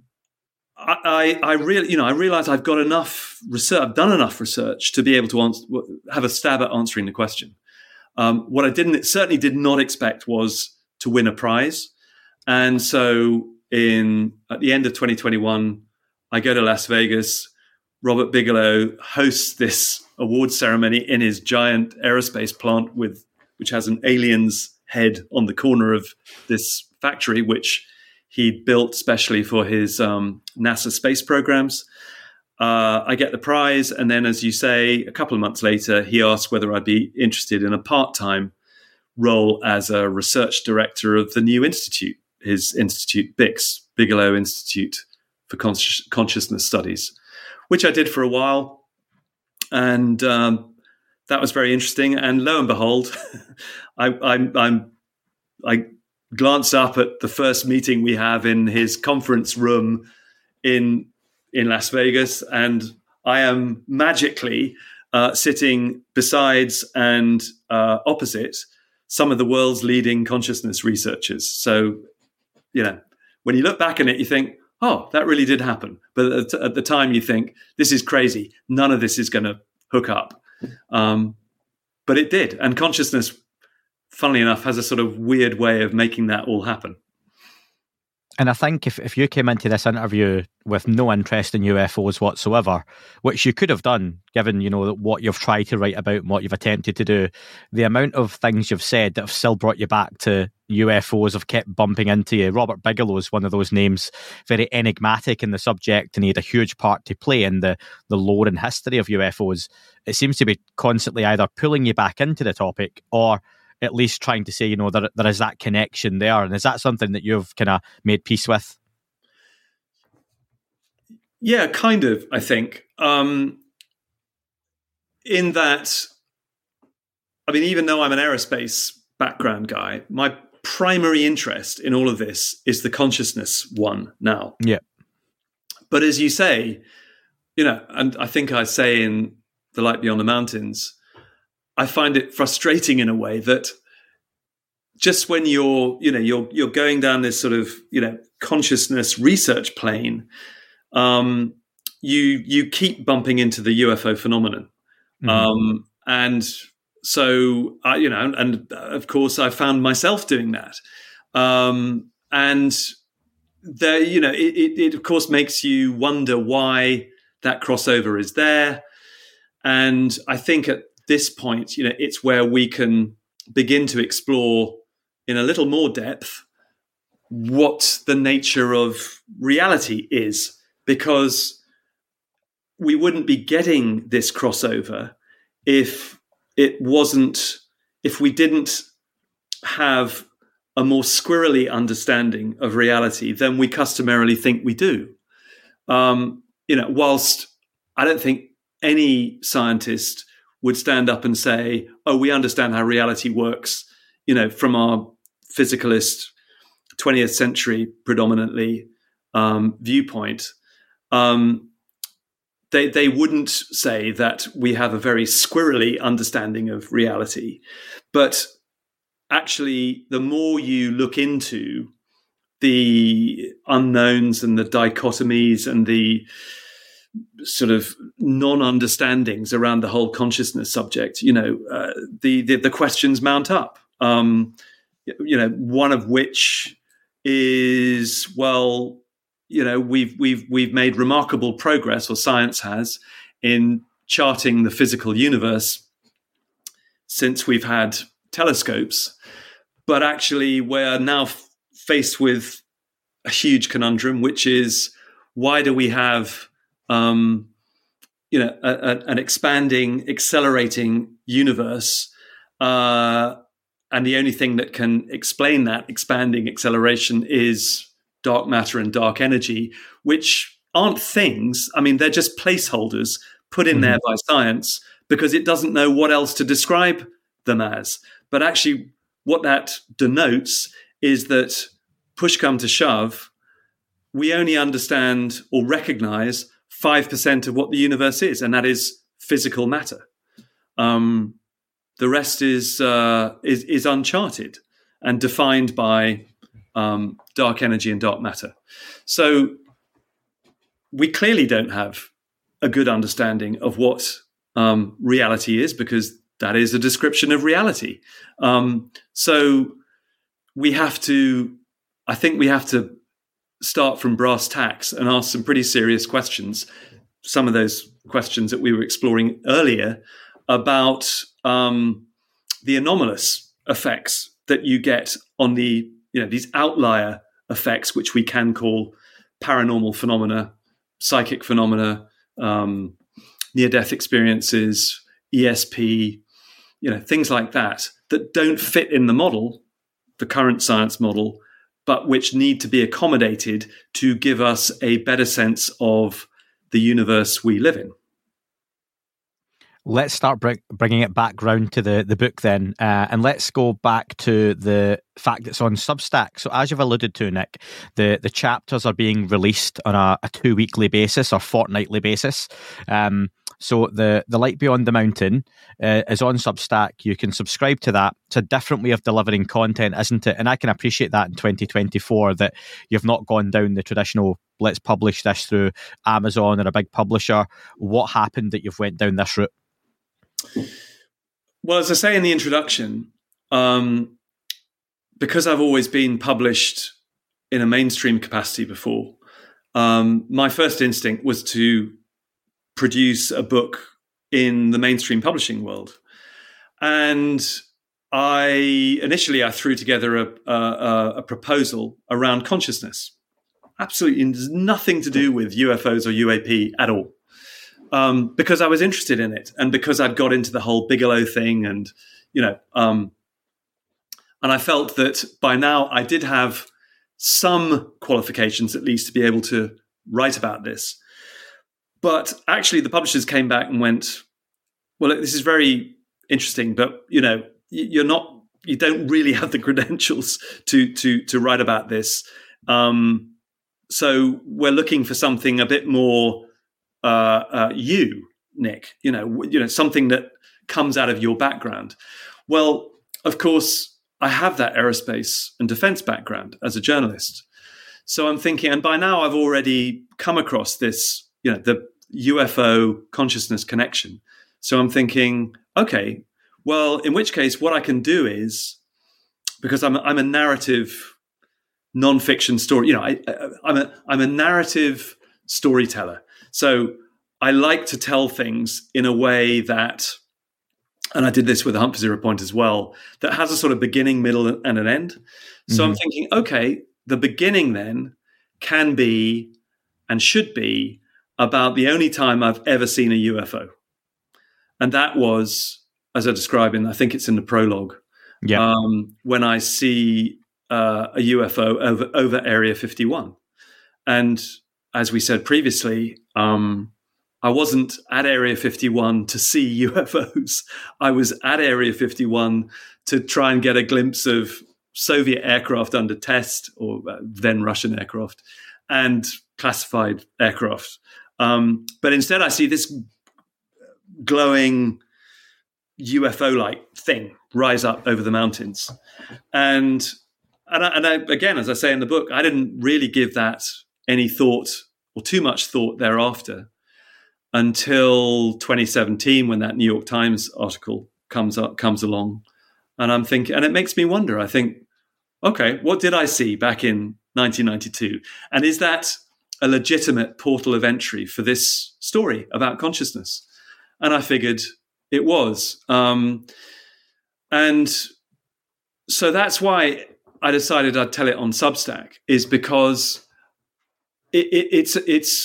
I really, I realized I've got enough research, I've done enough research to be able to have a stab at answering the question. What I certainly did not expect was to win a prize. And so at the end of 2021, I go to Las Vegas. Robert Bigelow hosts this award ceremony in his giant aerospace plant which has an alien's head on the corner of this factory, which he'd built specially for his NASA space programs. I get the prize. And then, as you say, a couple of months later, he asked whether I'd be interested in a part-time role as a research director of the new institute, his institute, BICS, Bigelow Institute for Consciousness Studies, which I did for a while. And that was very interesting. And lo and behold, I glance up at the first meeting we have in his conference room in Las Vegas, and I am magically sitting besides and opposite some of the world's leading consciousness researchers. So, when you look back on it, you think, oh, that really did happen. But at the time, you think, this is crazy. None of this is going to hook up. But it did. And consciousness, funnily enough, has a sort of weird way of making that all happen. And I think if you came into this interview with no interest in UFOs whatsoever, which you could have done, given, what you've tried to write about and what you've attempted to do, the amount of things you've said that have still brought you back to UFOs have kept bumping into you. Robert Bigelow is one of those names, very enigmatic in the subject, and he had a huge part to play in the lore and history of UFOs. It seems to be constantly either pulling you back into the topic or at least trying to say, there is that connection there. And is that something that you've kind of made peace with? Yeah, kind of, I think. In that, even though I'm an aerospace background guy, my primary interest in all of this is the consciousness one now. Yeah. But as you say, and I think I say in The Light Beyond the Mountains, I find it frustrating in a way that just when you're going down this sort of, consciousness research plane, you keep bumping into the UFO phenomenon. Mm-hmm. And so, and of course I found myself doing that. And there, it of course makes you wonder why that crossover is there. And I think at this point, it's where we can begin to explore in a little more depth what the nature of reality is, because we wouldn't be getting this crossover if we didn't have a more squirrely understanding of reality than we customarily think we do. Whilst I don't think any scientist would stand up and say, oh, we understand how reality works, from our physicalist 20th century predominantly viewpoint. They wouldn't say that we have a very squirrely understanding of reality. But actually, the more you look into the unknowns and the dichotomies and the sort of non-understandings around the whole consciousness subject, the questions mount up. One of which is, well, we've made remarkable progress, or science has, in charting the physical universe since we've had telescopes. But actually, we're now faced with a huge conundrum, which is, why do we have an expanding, accelerating universe, and the only thing that can explain that expanding acceleration is dark matter and dark energy, which aren't things. I mean, they're just placeholders put in there by science because it doesn't know what else to describe them as. But actually, what that denotes is that, push come to shove, we only understand or recognize 5% of what the universe is, and that is physical matter. The rest is uncharted and defined by dark energy and dark matter. So we clearly don't have a good understanding of what reality is, because that is a description of reality. So I think we have to start from brass tacks and ask some pretty serious questions. Some of those questions that we were exploring earlier about the anomalous effects that you get on these outlier effects, which we can call paranormal phenomena, psychic phenomena, near-death experiences, ESP, things like that don't fit in the model, the current science model, but which need to be accommodated to give us a better sense of the universe we live in. Let's start bringing it back round to the book then, and let's go back to the fact that it's on Substack. So as you've alluded to, Nick, the chapters are being released on a 2-weekly basis or fortnightly basis. So the Light Beyond the Mountain is on Substack. You can subscribe to that. It's a different way of delivering content, isn't it? And I can appreciate that in 2024, that you've not gone down the traditional, let's publish this through Amazon or a big publisher. What happened that you've went down this route? Well, as I say in the introduction, because I've always been published in a mainstream capacity before, my first instinct was to produce a book in the mainstream publishing world. And I threw together a proposal around consciousness. Absolutely nothing to do with UFOs or UAP at all. Because I was interested in it, and because I'd got into the whole Bigelow thing, and and I felt that by now I did have some qualifications, at least, to be able to write about this. But actually, the publishers came back and went, "Well, this is very interesting, but you don't really have the credentials to write about this. So we're looking for something a bit more." Nick, something that comes out of your background. Well, of course, I have that aerospace and defense background as a journalist. So I'm thinking, and by now I've already come across this, the UFO consciousness connection. So I'm thinking, okay, well, in which case, what I can do is, because I'm a narrative nonfiction story, I'm a narrative storyteller. So I like to tell things in a way that, and I did this with Hunt for Zero Point as well, that has a sort of beginning, middle, and an end. So I'm thinking, okay, the beginning then can be and should be about the only time I've ever seen a UFO. And that was, as I describe I think it's in the prologue, when I see a UFO over Area 51. And as we said previously, I wasn't at Area 51 to see UFOs. I was at Area 51 to try and get a glimpse of Soviet aircraft under test, or then Russian aircraft, and classified aircraft. But instead I see this glowing UFO-like thing rise up over the mountains. And I, again, as I say in the book, I didn't really give that any thought or too much thought thereafter until 2017, when that New York Times article comes along. And I'm thinking, and it makes me wonder, I think, okay, what did I see back in 1992? And is that a legitimate portal of entry for this story about consciousness? And I figured it was. And so that's why I decided I'd tell it on Substack, is because it's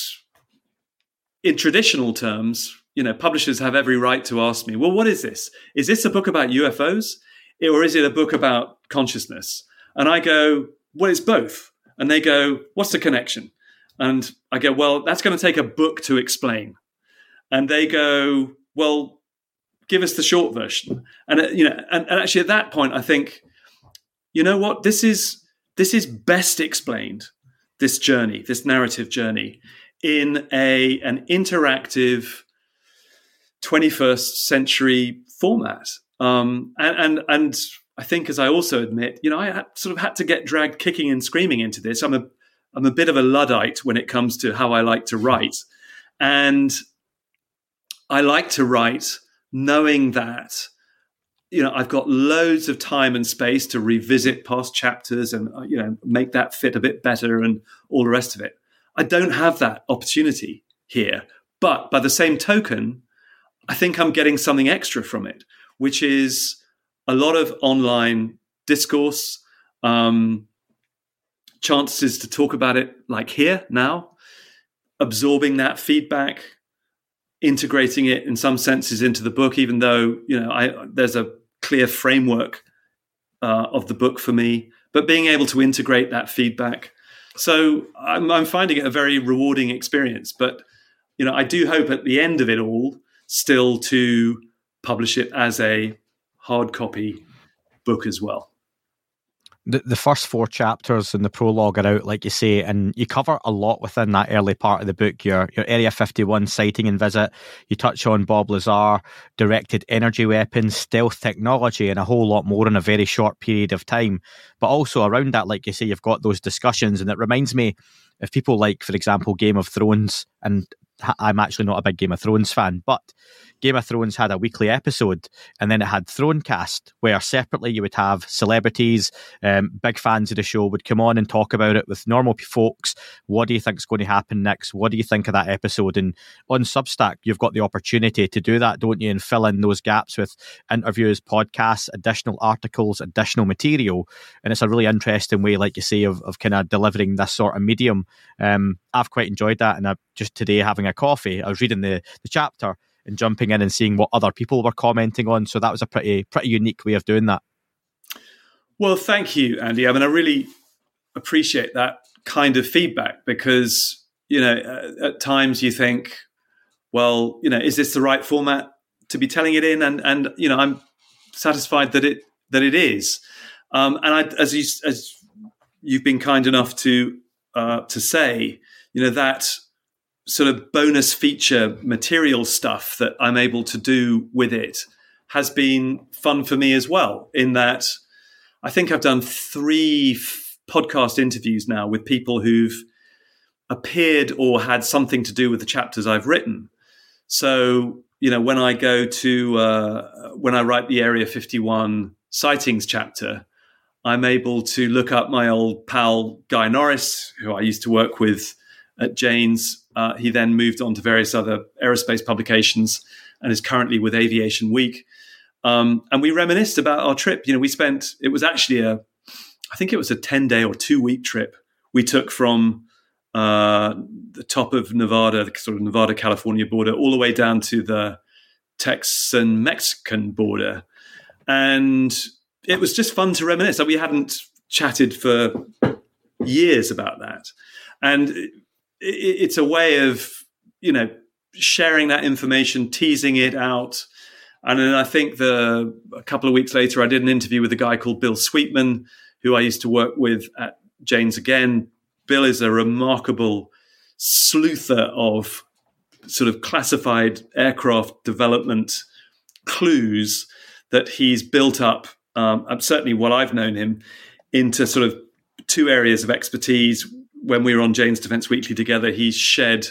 in traditional terms, publishers have every right to ask me, well, what is this? Is this a book about UFOs, or is it a book about consciousness? And I go, well, it's both. And they go, what's the connection? And I go, well, that's going to take a book to explain. And they go, well, give us the short version. And and actually at that point, I think, you know what, this is best explained, this journey, this narrative journey, in an interactive 21st century format. And I think, as I also admit, I sort of had to get dragged kicking and screaming into this. I'm a bit of a Luddite when it comes to how I like to write. And I like to write knowing that, I've got loads of time and space to revisit past chapters and, make that fit a bit better and all the rest of it. I don't have that opportunity here. But by the same token, I think I'm getting something extra from it, which is a lot of online discourse, chances to talk about it like here now, absorbing that feedback, integrating it in some senses into the book, even though, there's a clear framework of the book for me, but being able to integrate that feedback. So I'm finding it a very rewarding experience. But, I do hope at the end of it all still to publish it as a hard copy book as well. The first 4 chapters in the prologue are out, like you say, and you cover a lot within that early part of the book. Your Area 51 sighting and visit. You touch on Bob Lazar, directed energy weapons, stealth technology, and a whole lot more in a very short period of time. But also around that, like you say, you've got those discussions, and it reminds me of people like, for example, Game of Thrones, and I'm actually not a big Game of Thrones fan, but Game of Thrones had a weekly episode, and then it had Thronecast, where separately you would have celebrities, big fans of the show would come on and talk about it with normal folks. What do you think is going to happen next? What do you think of that episode? And on Substack, you've got the opportunity to do that, don't you? And fill in those gaps with interviews, podcasts, additional articles, additional material. And it's a really interesting way, like you say, of kind of delivering this sort of medium. I've quite enjoyed that. And just today, having a coffee, I was reading the chapter and jumping in and seeing what other people were commenting on. So that was a pretty unique way of doing that. Well, thank you, Andy. I mean, I really appreciate that kind of feedback because, at times you think, well, is this the right format to be telling it in? And I'm satisfied that it is. And as you've been kind enough to say, that sort of bonus feature material stuff that I'm able to do with it has been fun for me as well, in that I think I've done 3 podcast interviews now with people who've appeared or had something to do with the chapters I've written. So, when I go to, when I write the Area 51 sightings chapter, I'm able to look up my old pal, Guy Norris, who I used to work with at Jane's. He then moved on to various other aerospace publications and is currently with Aviation Week. And we reminisced about our trip. It was actually I think it was a 10-day or 2-week trip we took from the top of Nevada, the sort of Nevada-California border, all the way down to the Texan-Mexican border. And it was just fun to reminisce. We hadn't chatted for years about that. And it's a way of, sharing that information, teasing it out. And then I think a couple of weeks later, I did an interview with a guy called Bill Sweetman, who I used to work with at Jane's again. Bill is a remarkable sleuther of sort of classified aircraft development clues that he's built up, certainly while I've known him, into sort of 2 areas of expertise. When we were on Jane's Defense Weekly together, he shed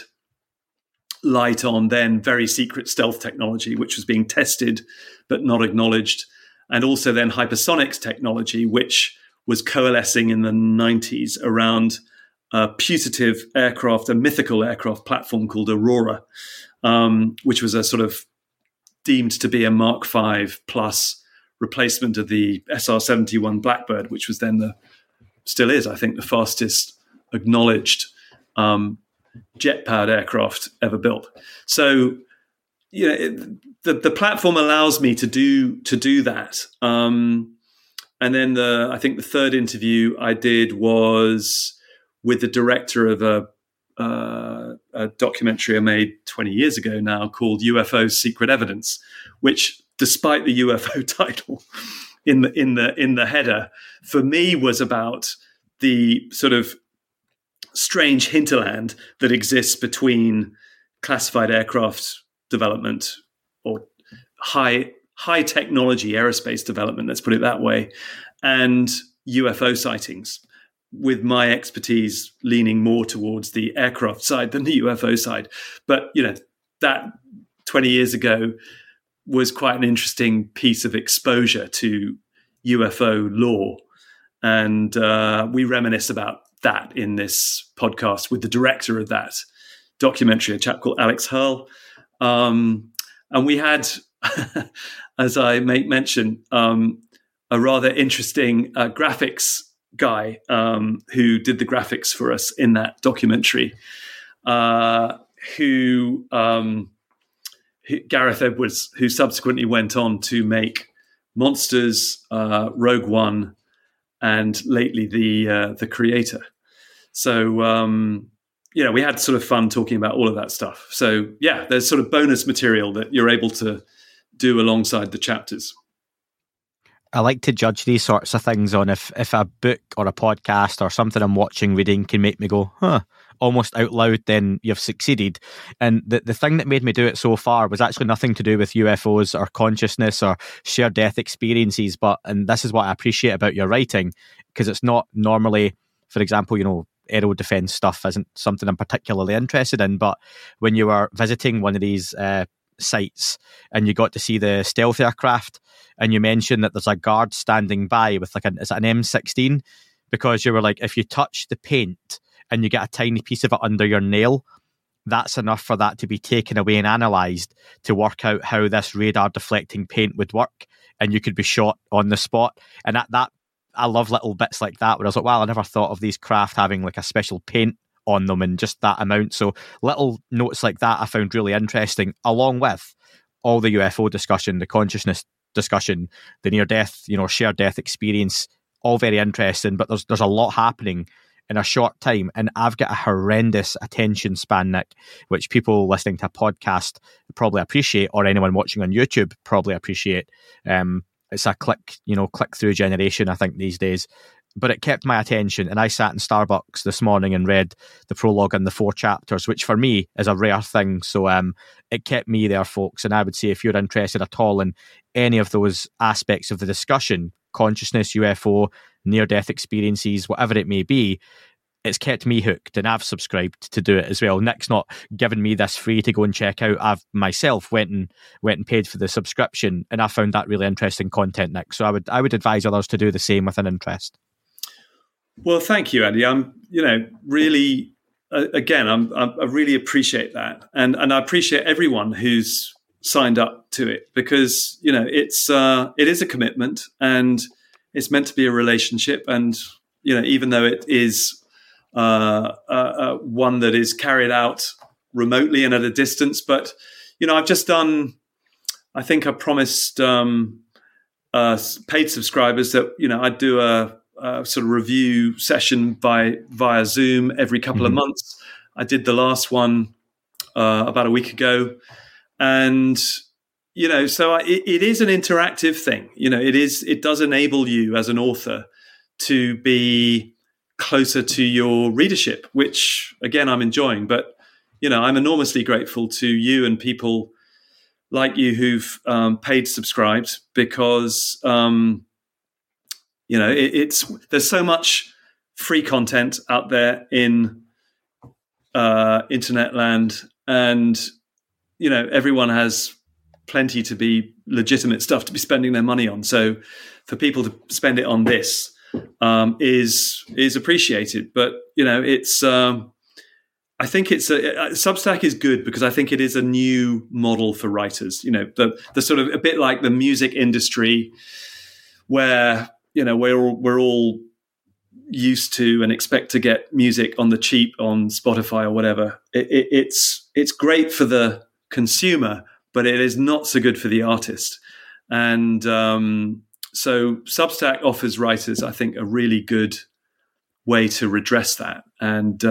light on then very secret stealth technology, which was being tested but not acknowledged, and also then hypersonics technology, which was coalescing in the 90s around a putative aircraft, a mythical aircraft platform called Aurora, which was a sort of deemed to be a Mark V plus replacement of the SR-71 Blackbird, which was then still is, I think, the fastest acknowledged jet-powered aircraft ever built. So, the platform allows me to do that. And then I think the third interview I did was with the director of a documentary I made 20 years ago now called UFO Secret Evidence, which, despite the UFO title in the header, for me was about the sort of strange hinterland that exists between classified aircraft development or high technology aerospace development, let's put it that way, and UFO sightings, with my expertise leaning more towards the aircraft side than the UFO side. But, that 20 years ago was quite an interesting piece of exposure to UFO lore. And we reminisce about that in this podcast with the director of that documentary, a chap called Alex Hurl. And we had, as I make mention, a rather interesting graphics guy who did the graphics for us in that documentary, who Gareth Edwards, who subsequently went on to make Monsters, Rogue One, and lately the Creator. So we had sort of fun talking about all of that stuff. So yeah, there's sort of bonus material that you're able to do alongside the chapters. I like to judge these sorts of things on if a book or a podcast or something I'm watching, reading can make me go, almost out loud, then you've succeeded. And the thing that made me do it so far was actually nothing to do with UFOs or consciousness or shared death experiences. And this is what I appreciate about your writing, because it's not normally, for example, aero defense stuff isn't something I'm particularly interested in. But when you were visiting one of these sites and you got to see the stealth aircraft, and you mentioned that there's a guard standing by with is it an M16? Because you were like, if you touch the paint and you get a tiny piece of it under your nail, that's enough for that to be taken away and analysed to work out how this radar deflecting paint would work, and you could be shot on the spot. And that I love little bits like that where I was like, wow, I never thought of these craft having like a special paint on them and just that amount. So little notes like that I found really interesting, along with all the UFO discussion, the consciousness discussion, the near death, shared death experience, all very interesting. But there's a lot happening in a short time, and I've got a horrendous attention span, Nick, which people listening to a podcast probably appreciate, or anyone watching on YouTube probably appreciate. It's a click through generation, I think, these days. But it kept my attention, and I sat in Starbucks this morning and read the prologue and the 4 chapters, which for me is a rare thing. So it kept me there, folks. And I would say if you're interested at all in any of those aspects of the discussion, consciousness, UFO, near-death experiences, whatever it may be, it's kept me hooked, and I've subscribed to do it as well. Nick's not given me this free to go and check out. I've myself went and paid for the subscription, and I found that really interesting content, Nick. So I would advise others to do the same with an interest. Well, thank you, Andy. I'm, really, again, I really appreciate that, and I appreciate everyone who's signed up to it, because it is a commitment, and it's meant to be a relationship, and even though it is one that is carried out remotely and at a distance, but I've just done. I think I promised paid subscribers that I'd do a sort of review session via Zoom every couple of months. I did the last one about a week ago, and so it is an interactive thing. It does enable you as an author to be closer to your readership, which again I'm enjoying. But I'm enormously grateful to you and people like you who've paid subscribed, because there's so much free content out there in internet land, and everyone has plenty to be legitimate stuff to be spending their money on. So for people to spend it on this, is appreciated. But it's I think it's Substack is good because I think it is a new model for writers. The sort of a bit like the music industry, where we're all used to and expect to get music on the cheap on Spotify or whatever. It's great for the consumer, but it is not so good for the artist. And so Substack offers writers, I think, a really good way to redress that, and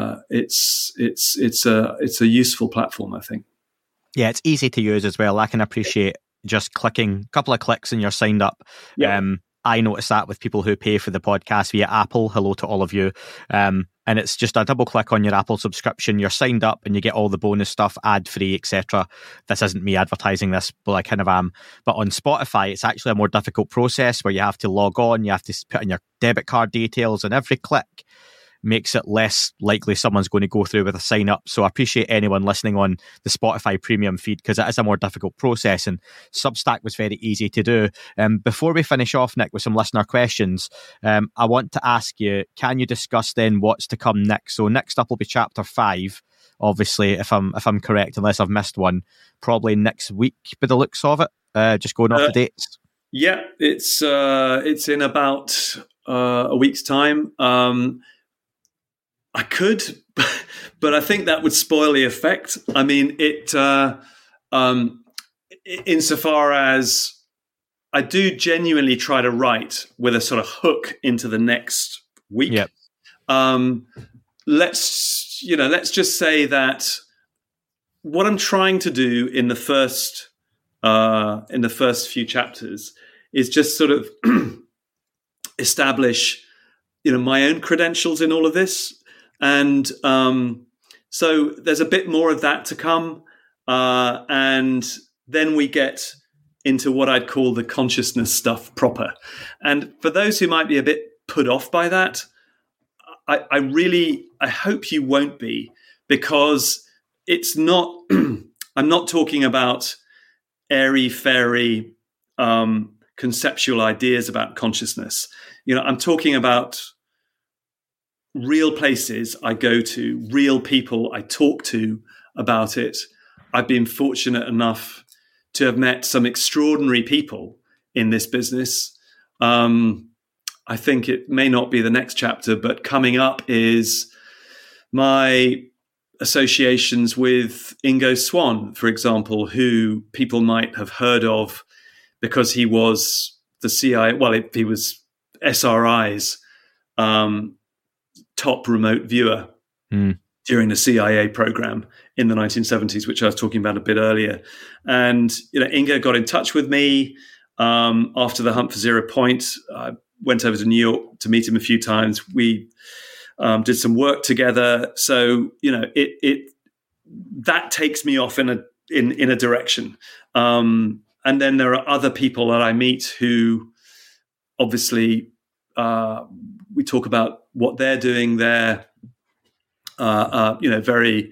it's a useful platform, I think. Yeah, it's easy to use as well. I can appreciate just clicking a couple of clicks and you're signed up. Yeah. I notice that with people who pay for the podcast via Apple. Hello to all of you. And it's just a double click on your Apple subscription. You're signed up and you get all the bonus stuff, ad free, etc. This isn't me advertising this, but I kind of am. But on Spotify, it's actually a more difficult process where you have to log on, you have to put in your debit card details, and every click makes it less likely someone's going to go through with a sign up. So I appreciate anyone listening on the Spotify premium feed, because it is a more difficult process, and Substack was very easy to do. Before we finish off, Nick, with some listener questions, I want to ask you, can you discuss then what's to come next? So next up will be chapter 5, obviously, if I'm correct, unless I've missed one, probably next week by the looks of it. Just going off the dates. Yeah, it's in about a week's time. I could, but I think that would spoil the effect. I mean, insofar as I do genuinely try to write with a sort of hook into the next week. Yep. Let's just say that what I'm trying to do in the first few chapters is just sort of establish, my own credentials in all of this. And so there's a bit more of that to come. And then we get into what I'd call the consciousness stuff proper. And for those who might be a bit put off by that, I hope you won't be, because it's not, I'm not talking about airy-fairy conceptual ideas about consciousness. I'm talking about real places I go to, real people I talk to about it. I've been fortunate enough to have met some extraordinary people in this business. I think it may not be the next chapter, but coming up is my associations with Ingo Swann, for example, who people might have heard of because he was the CIA, he was SRI's top remote viewer during the CIA program in the 1970s, which I was talking about a bit earlier. And Ingo got in touch with me after the Hunt for Zero Point. I went over to New York to meet him a few times. We did some work together. So that takes me off in a direction. And then there are other people that I meet who obviously we talk about what they're doing there. Very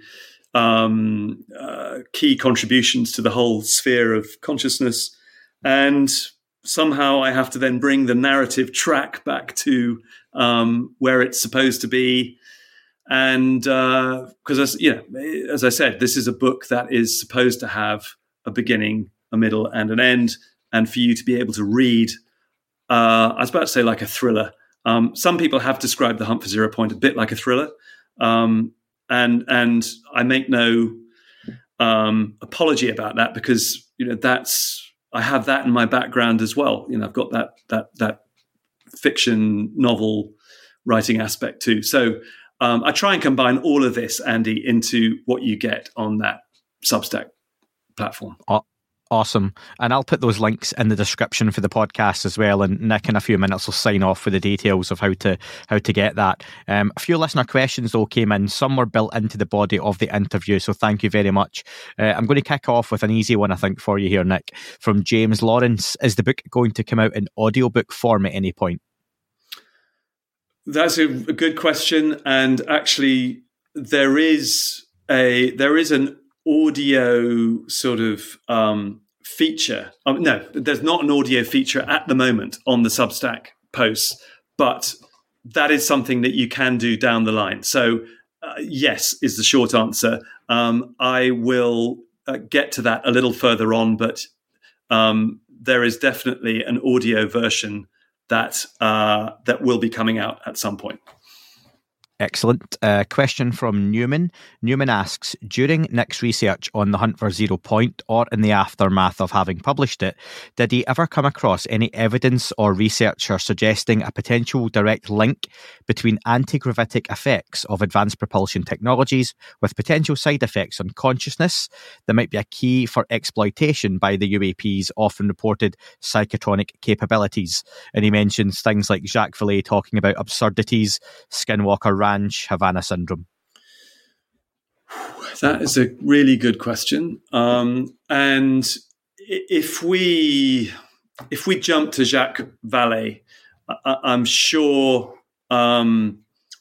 key contributions to the whole sphere of consciousness. And somehow I have to then bring the narrative track back to where it's supposed to be. And because, as I said, this is a book that is supposed to have a beginning, a middle, and an end. And for you to be able to read, I was about to say like a thriller. Some people have described The Hunt for Zero Point a bit like a thriller. And I make no apology about that, because I have that in my background as well. I've got that fiction novel writing aspect too. So I try and combine all of this, Andy, into what you get on that Substack platform. Awesome. And I'll put those links in the description for the podcast as well. And Nick, in a few minutes, will sign off with the details of how to get that. A few listener questions, though, came in. Some were built into the body of the interview, so thank you very much. I'm going to kick off with an easy one, I think, for you here, Nick. From James Lawrence. Is the book going to come out in audiobook form at any point? That's a good question. And actually, there is an audio sort of feature. No, there's not an audio feature at the moment on the Substack posts, but that is something that you can do down the line. So yes, is the short answer. I will get to that a little further on, but there is definitely an audio version that will be coming out at some point. Excellent. Question from Newman. Newman asks, during Nick's research on The Hunt for Zero Point, or in the aftermath of having published it, did he ever come across any evidence or researcher suggesting a potential direct link between anti-gravitic effects of advanced propulsion technologies with potential side effects on consciousness that might be a key for exploitation by the UAP's often reported psychotronic capabilities? And he mentions things like Jacques Vallée talking about absurdities, Skinwalker Ranch, Havana syndrome. That is a really good question. And if we jump to Jacques Vallée, I'm sure I'm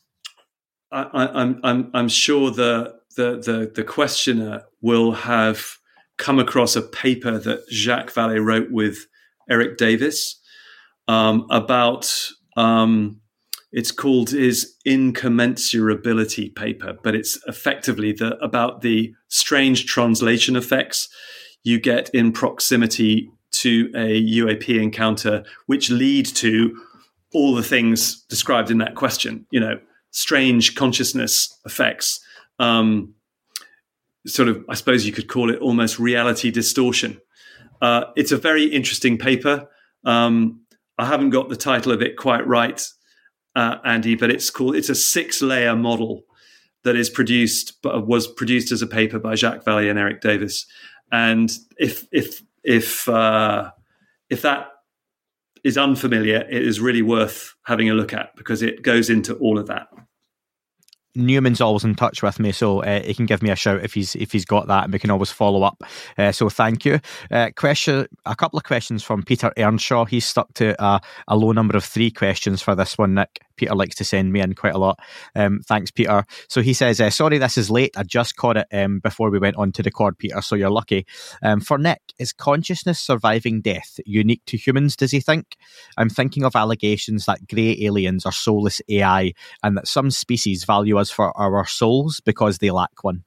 sure the questioner will have come across a paper that Jacques Vallée wrote with Eric Davis about. It's called his incommensurability paper, but it's effectively about the strange translation effects you get in proximity to a UAP encounter, which lead to all the things described in that question. Strange consciousness effects. Sort of, I suppose you could call it almost reality distortion. It's a very interesting paper. I haven't got the title of it quite right, Andy, but it's a 6-layer model that was produced as a paper by Jacques Vallée and Eric Davis. And if that is unfamiliar, it is really worth having a look at because it goes into all of that. Newman's always in touch with me, so he can give me a shout if he's got that, and we can always follow up. So thank you. A couple of questions from Peter Earnshaw. He's stuck to a low number of 3 questions for this one, Nick. Peter likes to send me in quite a lot. Thanks, Peter. So he says, sorry this is late. I just caught it before we went on to record, Peter, so you're lucky. For Nick, is consciousness surviving death unique to humans, does he think? I'm thinking of allegations that grey aliens are soulless AI and that some species value us for our souls because they lack one.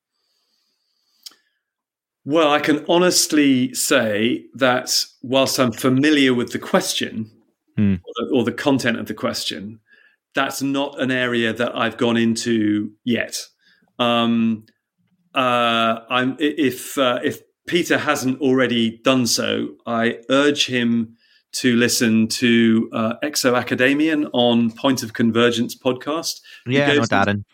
Well, I can honestly say that whilst I'm familiar with the question, or the content of the question, that's not an area that I've gone into yet. If Peter hasn't already done so, I urge him to listen to Exo Academian on Point of Convergence podcast. Yeah, Darren.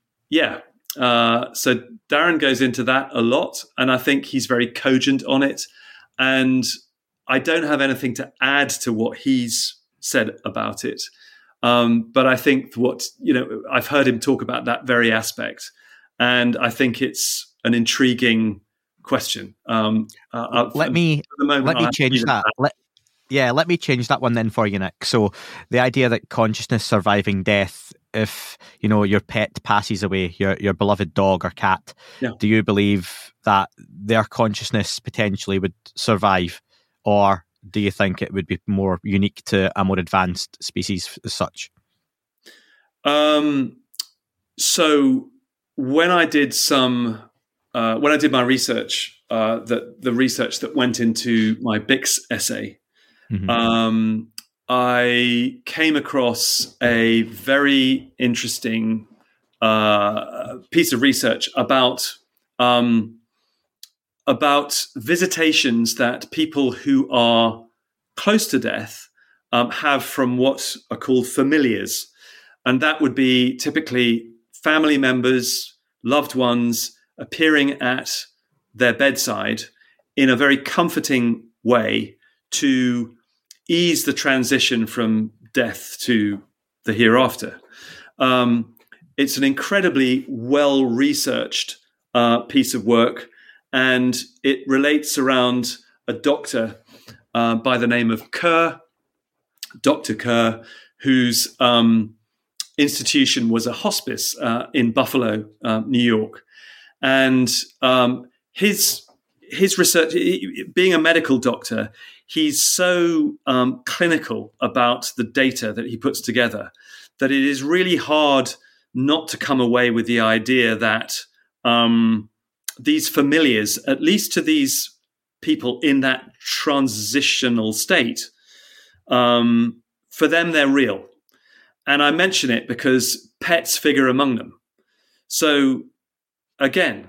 So Darren goes into that a lot, and I think he's very cogent on it. And I don't have anything to add to what he's said about it. But I think I've heard him talk about that very aspect, and I think it's an intriguing question. Let me change that. Let me change that one then for you, Nick. So the idea that consciousness surviving death, if your pet passes away, your beloved dog or cat, do you believe that their consciousness potentially would survive, or do you think it would be more unique to a more advanced species as such? So when I did my research, the research that went into my Bix essay, I came across a very interesting piece of research about visitations that people who are close to death have from what are called familiars. And that would be typically family members, loved ones appearing at their bedside in a very comforting way to ease the transition from death to the hereafter. It's an incredibly well-researched piece of work, and it relates around a doctor by the name of Kerr, Dr. Kerr, whose institution was a hospice in Buffalo, New York. And his research, being a medical doctor, he's so clinical about the data that he puts together that it is really hard not to come away with the idea that these familiars, at least to these people in that transitional state, for them, they're real. And I mention it because pets figure among them. So again,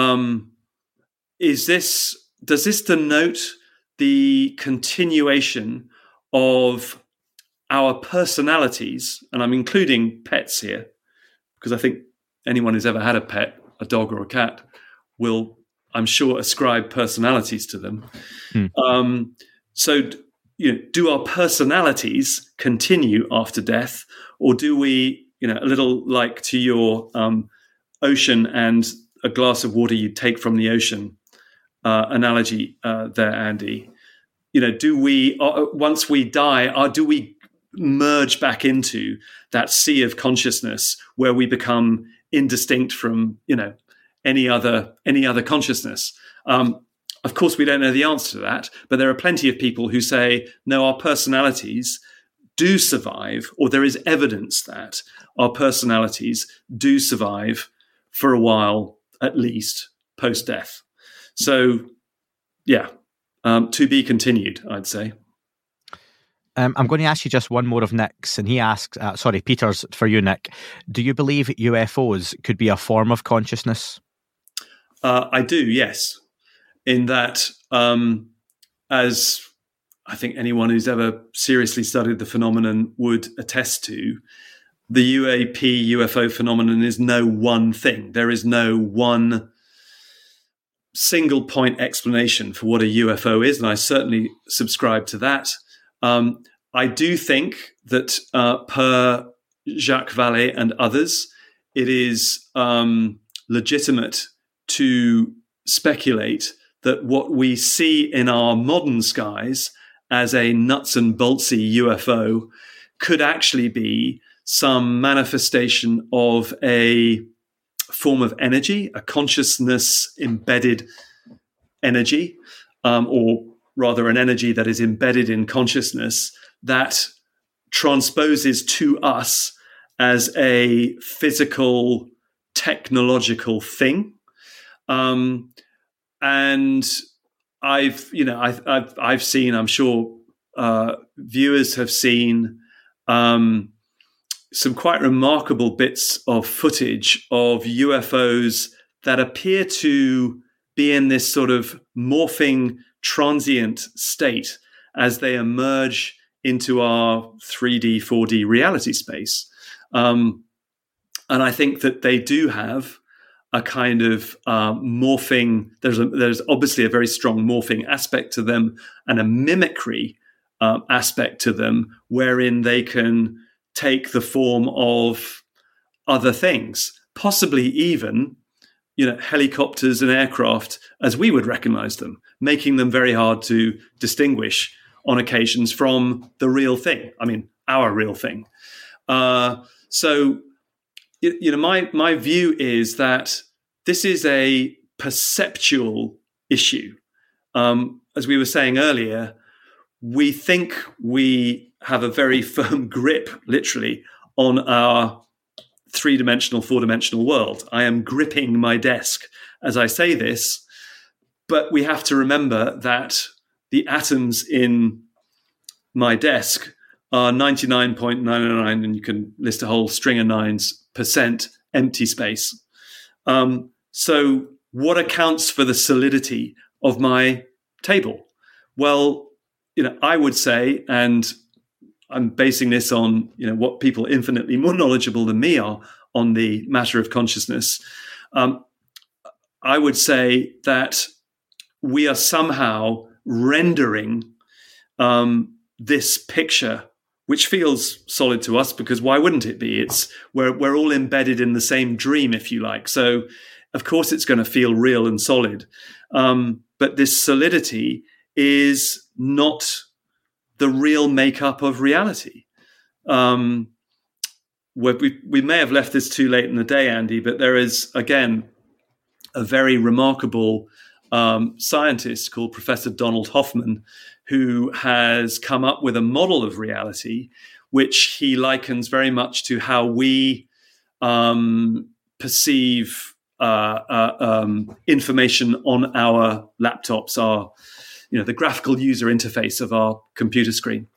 does this denote the continuation of our personalities? And I'm including pets here, because I think anyone who's ever had a pet, a dog or a cat, will, I'm sure, ascribe personalities to them. So, do our personalities continue after death, or do we, a little like to your ocean and a glass of water you take from the ocean analogy there, Andy? Do we, once we die, do we merge back into that sea of consciousness where we become indistinct from, any other consciousness? Of course, we don't know the answer to that, but there are plenty of people who say, no, our personalities do survive, or there is evidence that our personalities do survive for a while, at least post-death. So, yeah, to be continued, I'd say. I'm going to ask you just one more of Nick's, and he asks, Peter's for you, Nick. Do you believe UFOs could be a form of consciousness? I do, yes. In that, as I think anyone who's ever seriously studied the phenomenon would attest to, the UFO phenomenon is no one thing. There is no one single point explanation for what a UFO is, and I certainly subscribe to that. I do think that per Jacques Vallée and others, it is legitimate to speculate that what we see in our modern skies as a nuts and boltsy UFO could actually be some manifestation of a form of energy, a consciousness embedded energy, or rather an energy that is embedded in consciousness that transposes to us as a physical, technological thing. And I've seen, I'm sure viewers have seen some quite remarkable bits of footage of UFOs that appear to be in this sort of morphing transient state as they emerge into our 3D, 4D reality space. And I think that they do have a kind of morphing. There's obviously a very strong morphing aspect to them and a mimicry aspect to them, wherein they can take the form of other things, possibly even, helicopters and aircraft as we would recognize them, making them very hard to distinguish on occasions from the real thing. I mean, our real thing. So, my view is that this is a perceptual issue. As we were saying earlier, we think we have a very firm grip, literally, on our three-dimensional, four-dimensional world. I am gripping my desk as I say this, but we have to remember that the atoms in my desk are 99.999, and you can list a whole string of 9% empty space. So what accounts for the solidity of my table? Well, I would say, and I'm basing this on, what people infinitely more knowledgeable than me are on the matter of consciousness. I would say that we are somehow rendering this picture, which feels solid to us, because why wouldn't it be? We're all embedded in the same dream, if you like. So, of course, it's going to feel real and solid. But this solidity is not the real makeup of reality. We may have left this too late in the day, Andy, but there is, again, a very remarkable scientist called Professor Donald Hoffman, who has come up with a model of reality, which he likens very much to how we perceive information on our laptops, the graphical user interface of our computer screen,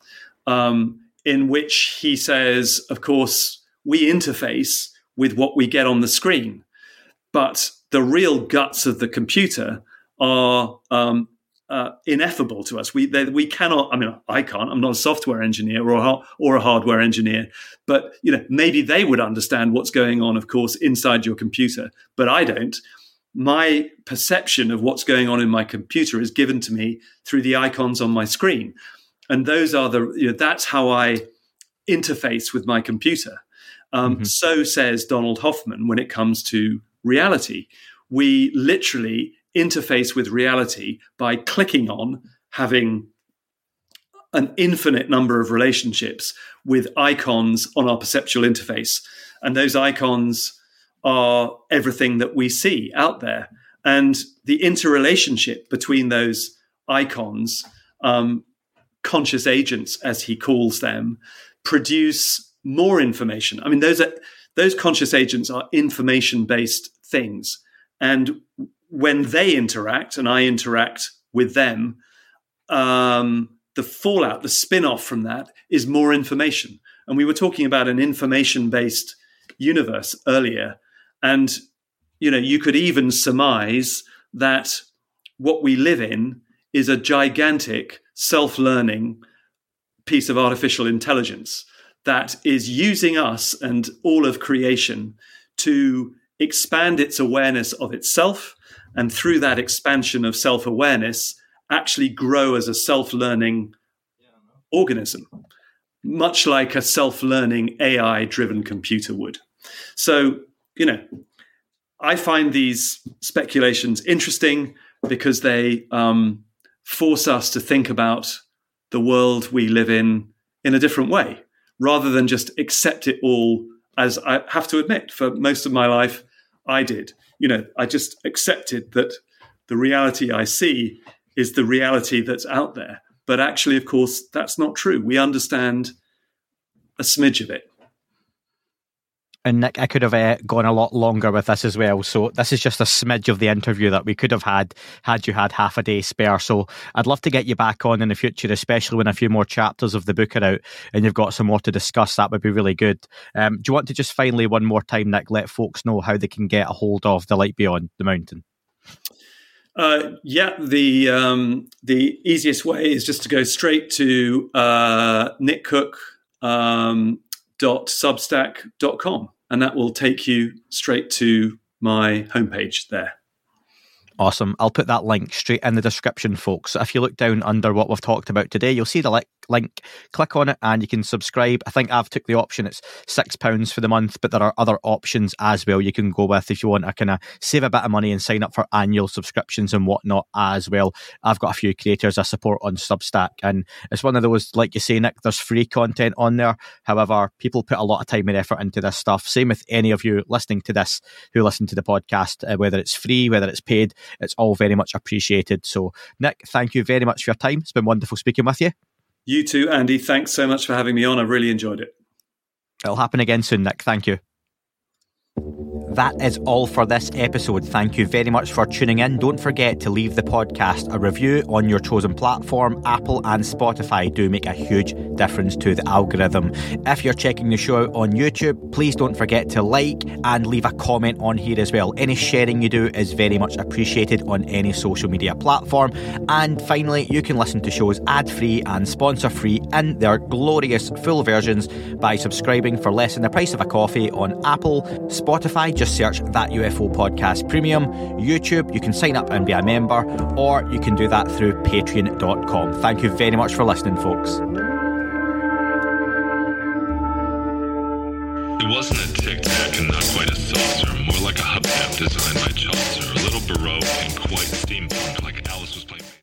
in which he says, of course, we interface with what we get on the screen, but the real guts of the computer are ineffable to us. We cannot. I mean, I can't. I'm not a software engineer or a hardware engineer. But maybe they would understand what's going on, of course, inside your computer. But I don't. My perception of what's going on in my computer is given to me through the icons on my screen, and those are that's how I interface with my computer. So says Donald Hoffman when it comes to reality. We literally interface with reality by clicking on, having an infinite number of relationships with icons on our perceptual interface. And those icons are everything that we see out there. And the interrelationship between those icons, conscious agents, as he calls them, produce more information. I mean, those conscious agents are information-based things. And when they interact and I interact with them, the fallout, the spin-off from that is more information. And we were talking about an information-based universe earlier. And, you could even surmise that what we live in is a gigantic self-learning piece of artificial intelligence that is using us and all of creation to expand its awareness of itself, and through that expansion of self-awareness, actually grow as a self-learning organism, much like a self-learning AI-driven computer would. So, I find these speculations interesting because they force us to think about the world we live in a different way, rather than just accept it all. As I have to admit, for most of my life, I did. I just accepted that the reality I see is the reality that's out there. But actually, of course, that's not true. We understand a smidge of it. And Nick, I could have gone a lot longer with this as well. So this is just a smidge of the interview that we could have had you had half a day spare. So I'd love to get you back on in the future, especially when a few more chapters of the book are out and you've got some more to discuss. That would be really good. Do you want to just finally, one more time, Nick, let folks know how they can get a hold of The Light Beyond the Mountain? The easiest way is just to go straight to nickcook.substack.com, and that will take you straight to my homepage there. Awesome. I'll put that link straight in the description, folks. So if you look down under what we've talked about today, you'll see the link. Click on it and you can subscribe. I think I've took the option. It's £6 for the month, but there are other options as well you can go with if you want to kind of save a bit of money and sign up for annual subscriptions and whatnot as well. I've got a few creators I support on Substack, and it's one of those, like you say, Nick, there's free content on there. However, people put a lot of time and effort into this stuff. Same with any of you listening to this who listen to the podcast, whether it's free, whether it's paid, it's all very much appreciated. So, Nick, thank you very much for your time. It's been wonderful speaking with you. You too, Andy. Thanks so much for having me on. I really enjoyed it. It'll happen again soon, Nick. Thank you. That is all for this episode. Thank you very much for tuning in. Don't forget to leave the podcast a review on your chosen platform. Apple and Spotify do make a huge difference to the algorithm. If you're checking the show out on YouTube, please don't forget to like and leave a comment on here as well. Any sharing you do is very much appreciated on any social media platform. And finally, you can listen to shows ad-free and sponsor-free in their glorious full versions by subscribing for less than the price of a coffee on Apple, Spotify, just search That UFO Podcast Premium. YouTube, you can sign up and be a member, or you can do that through patreon.com. Thank you very much for listening, folks. It wasn't a tic-tac and not quite a saucer, more like a hubcap designed by Chaucer, a little Baroque and quite steampunk like Alice was playing.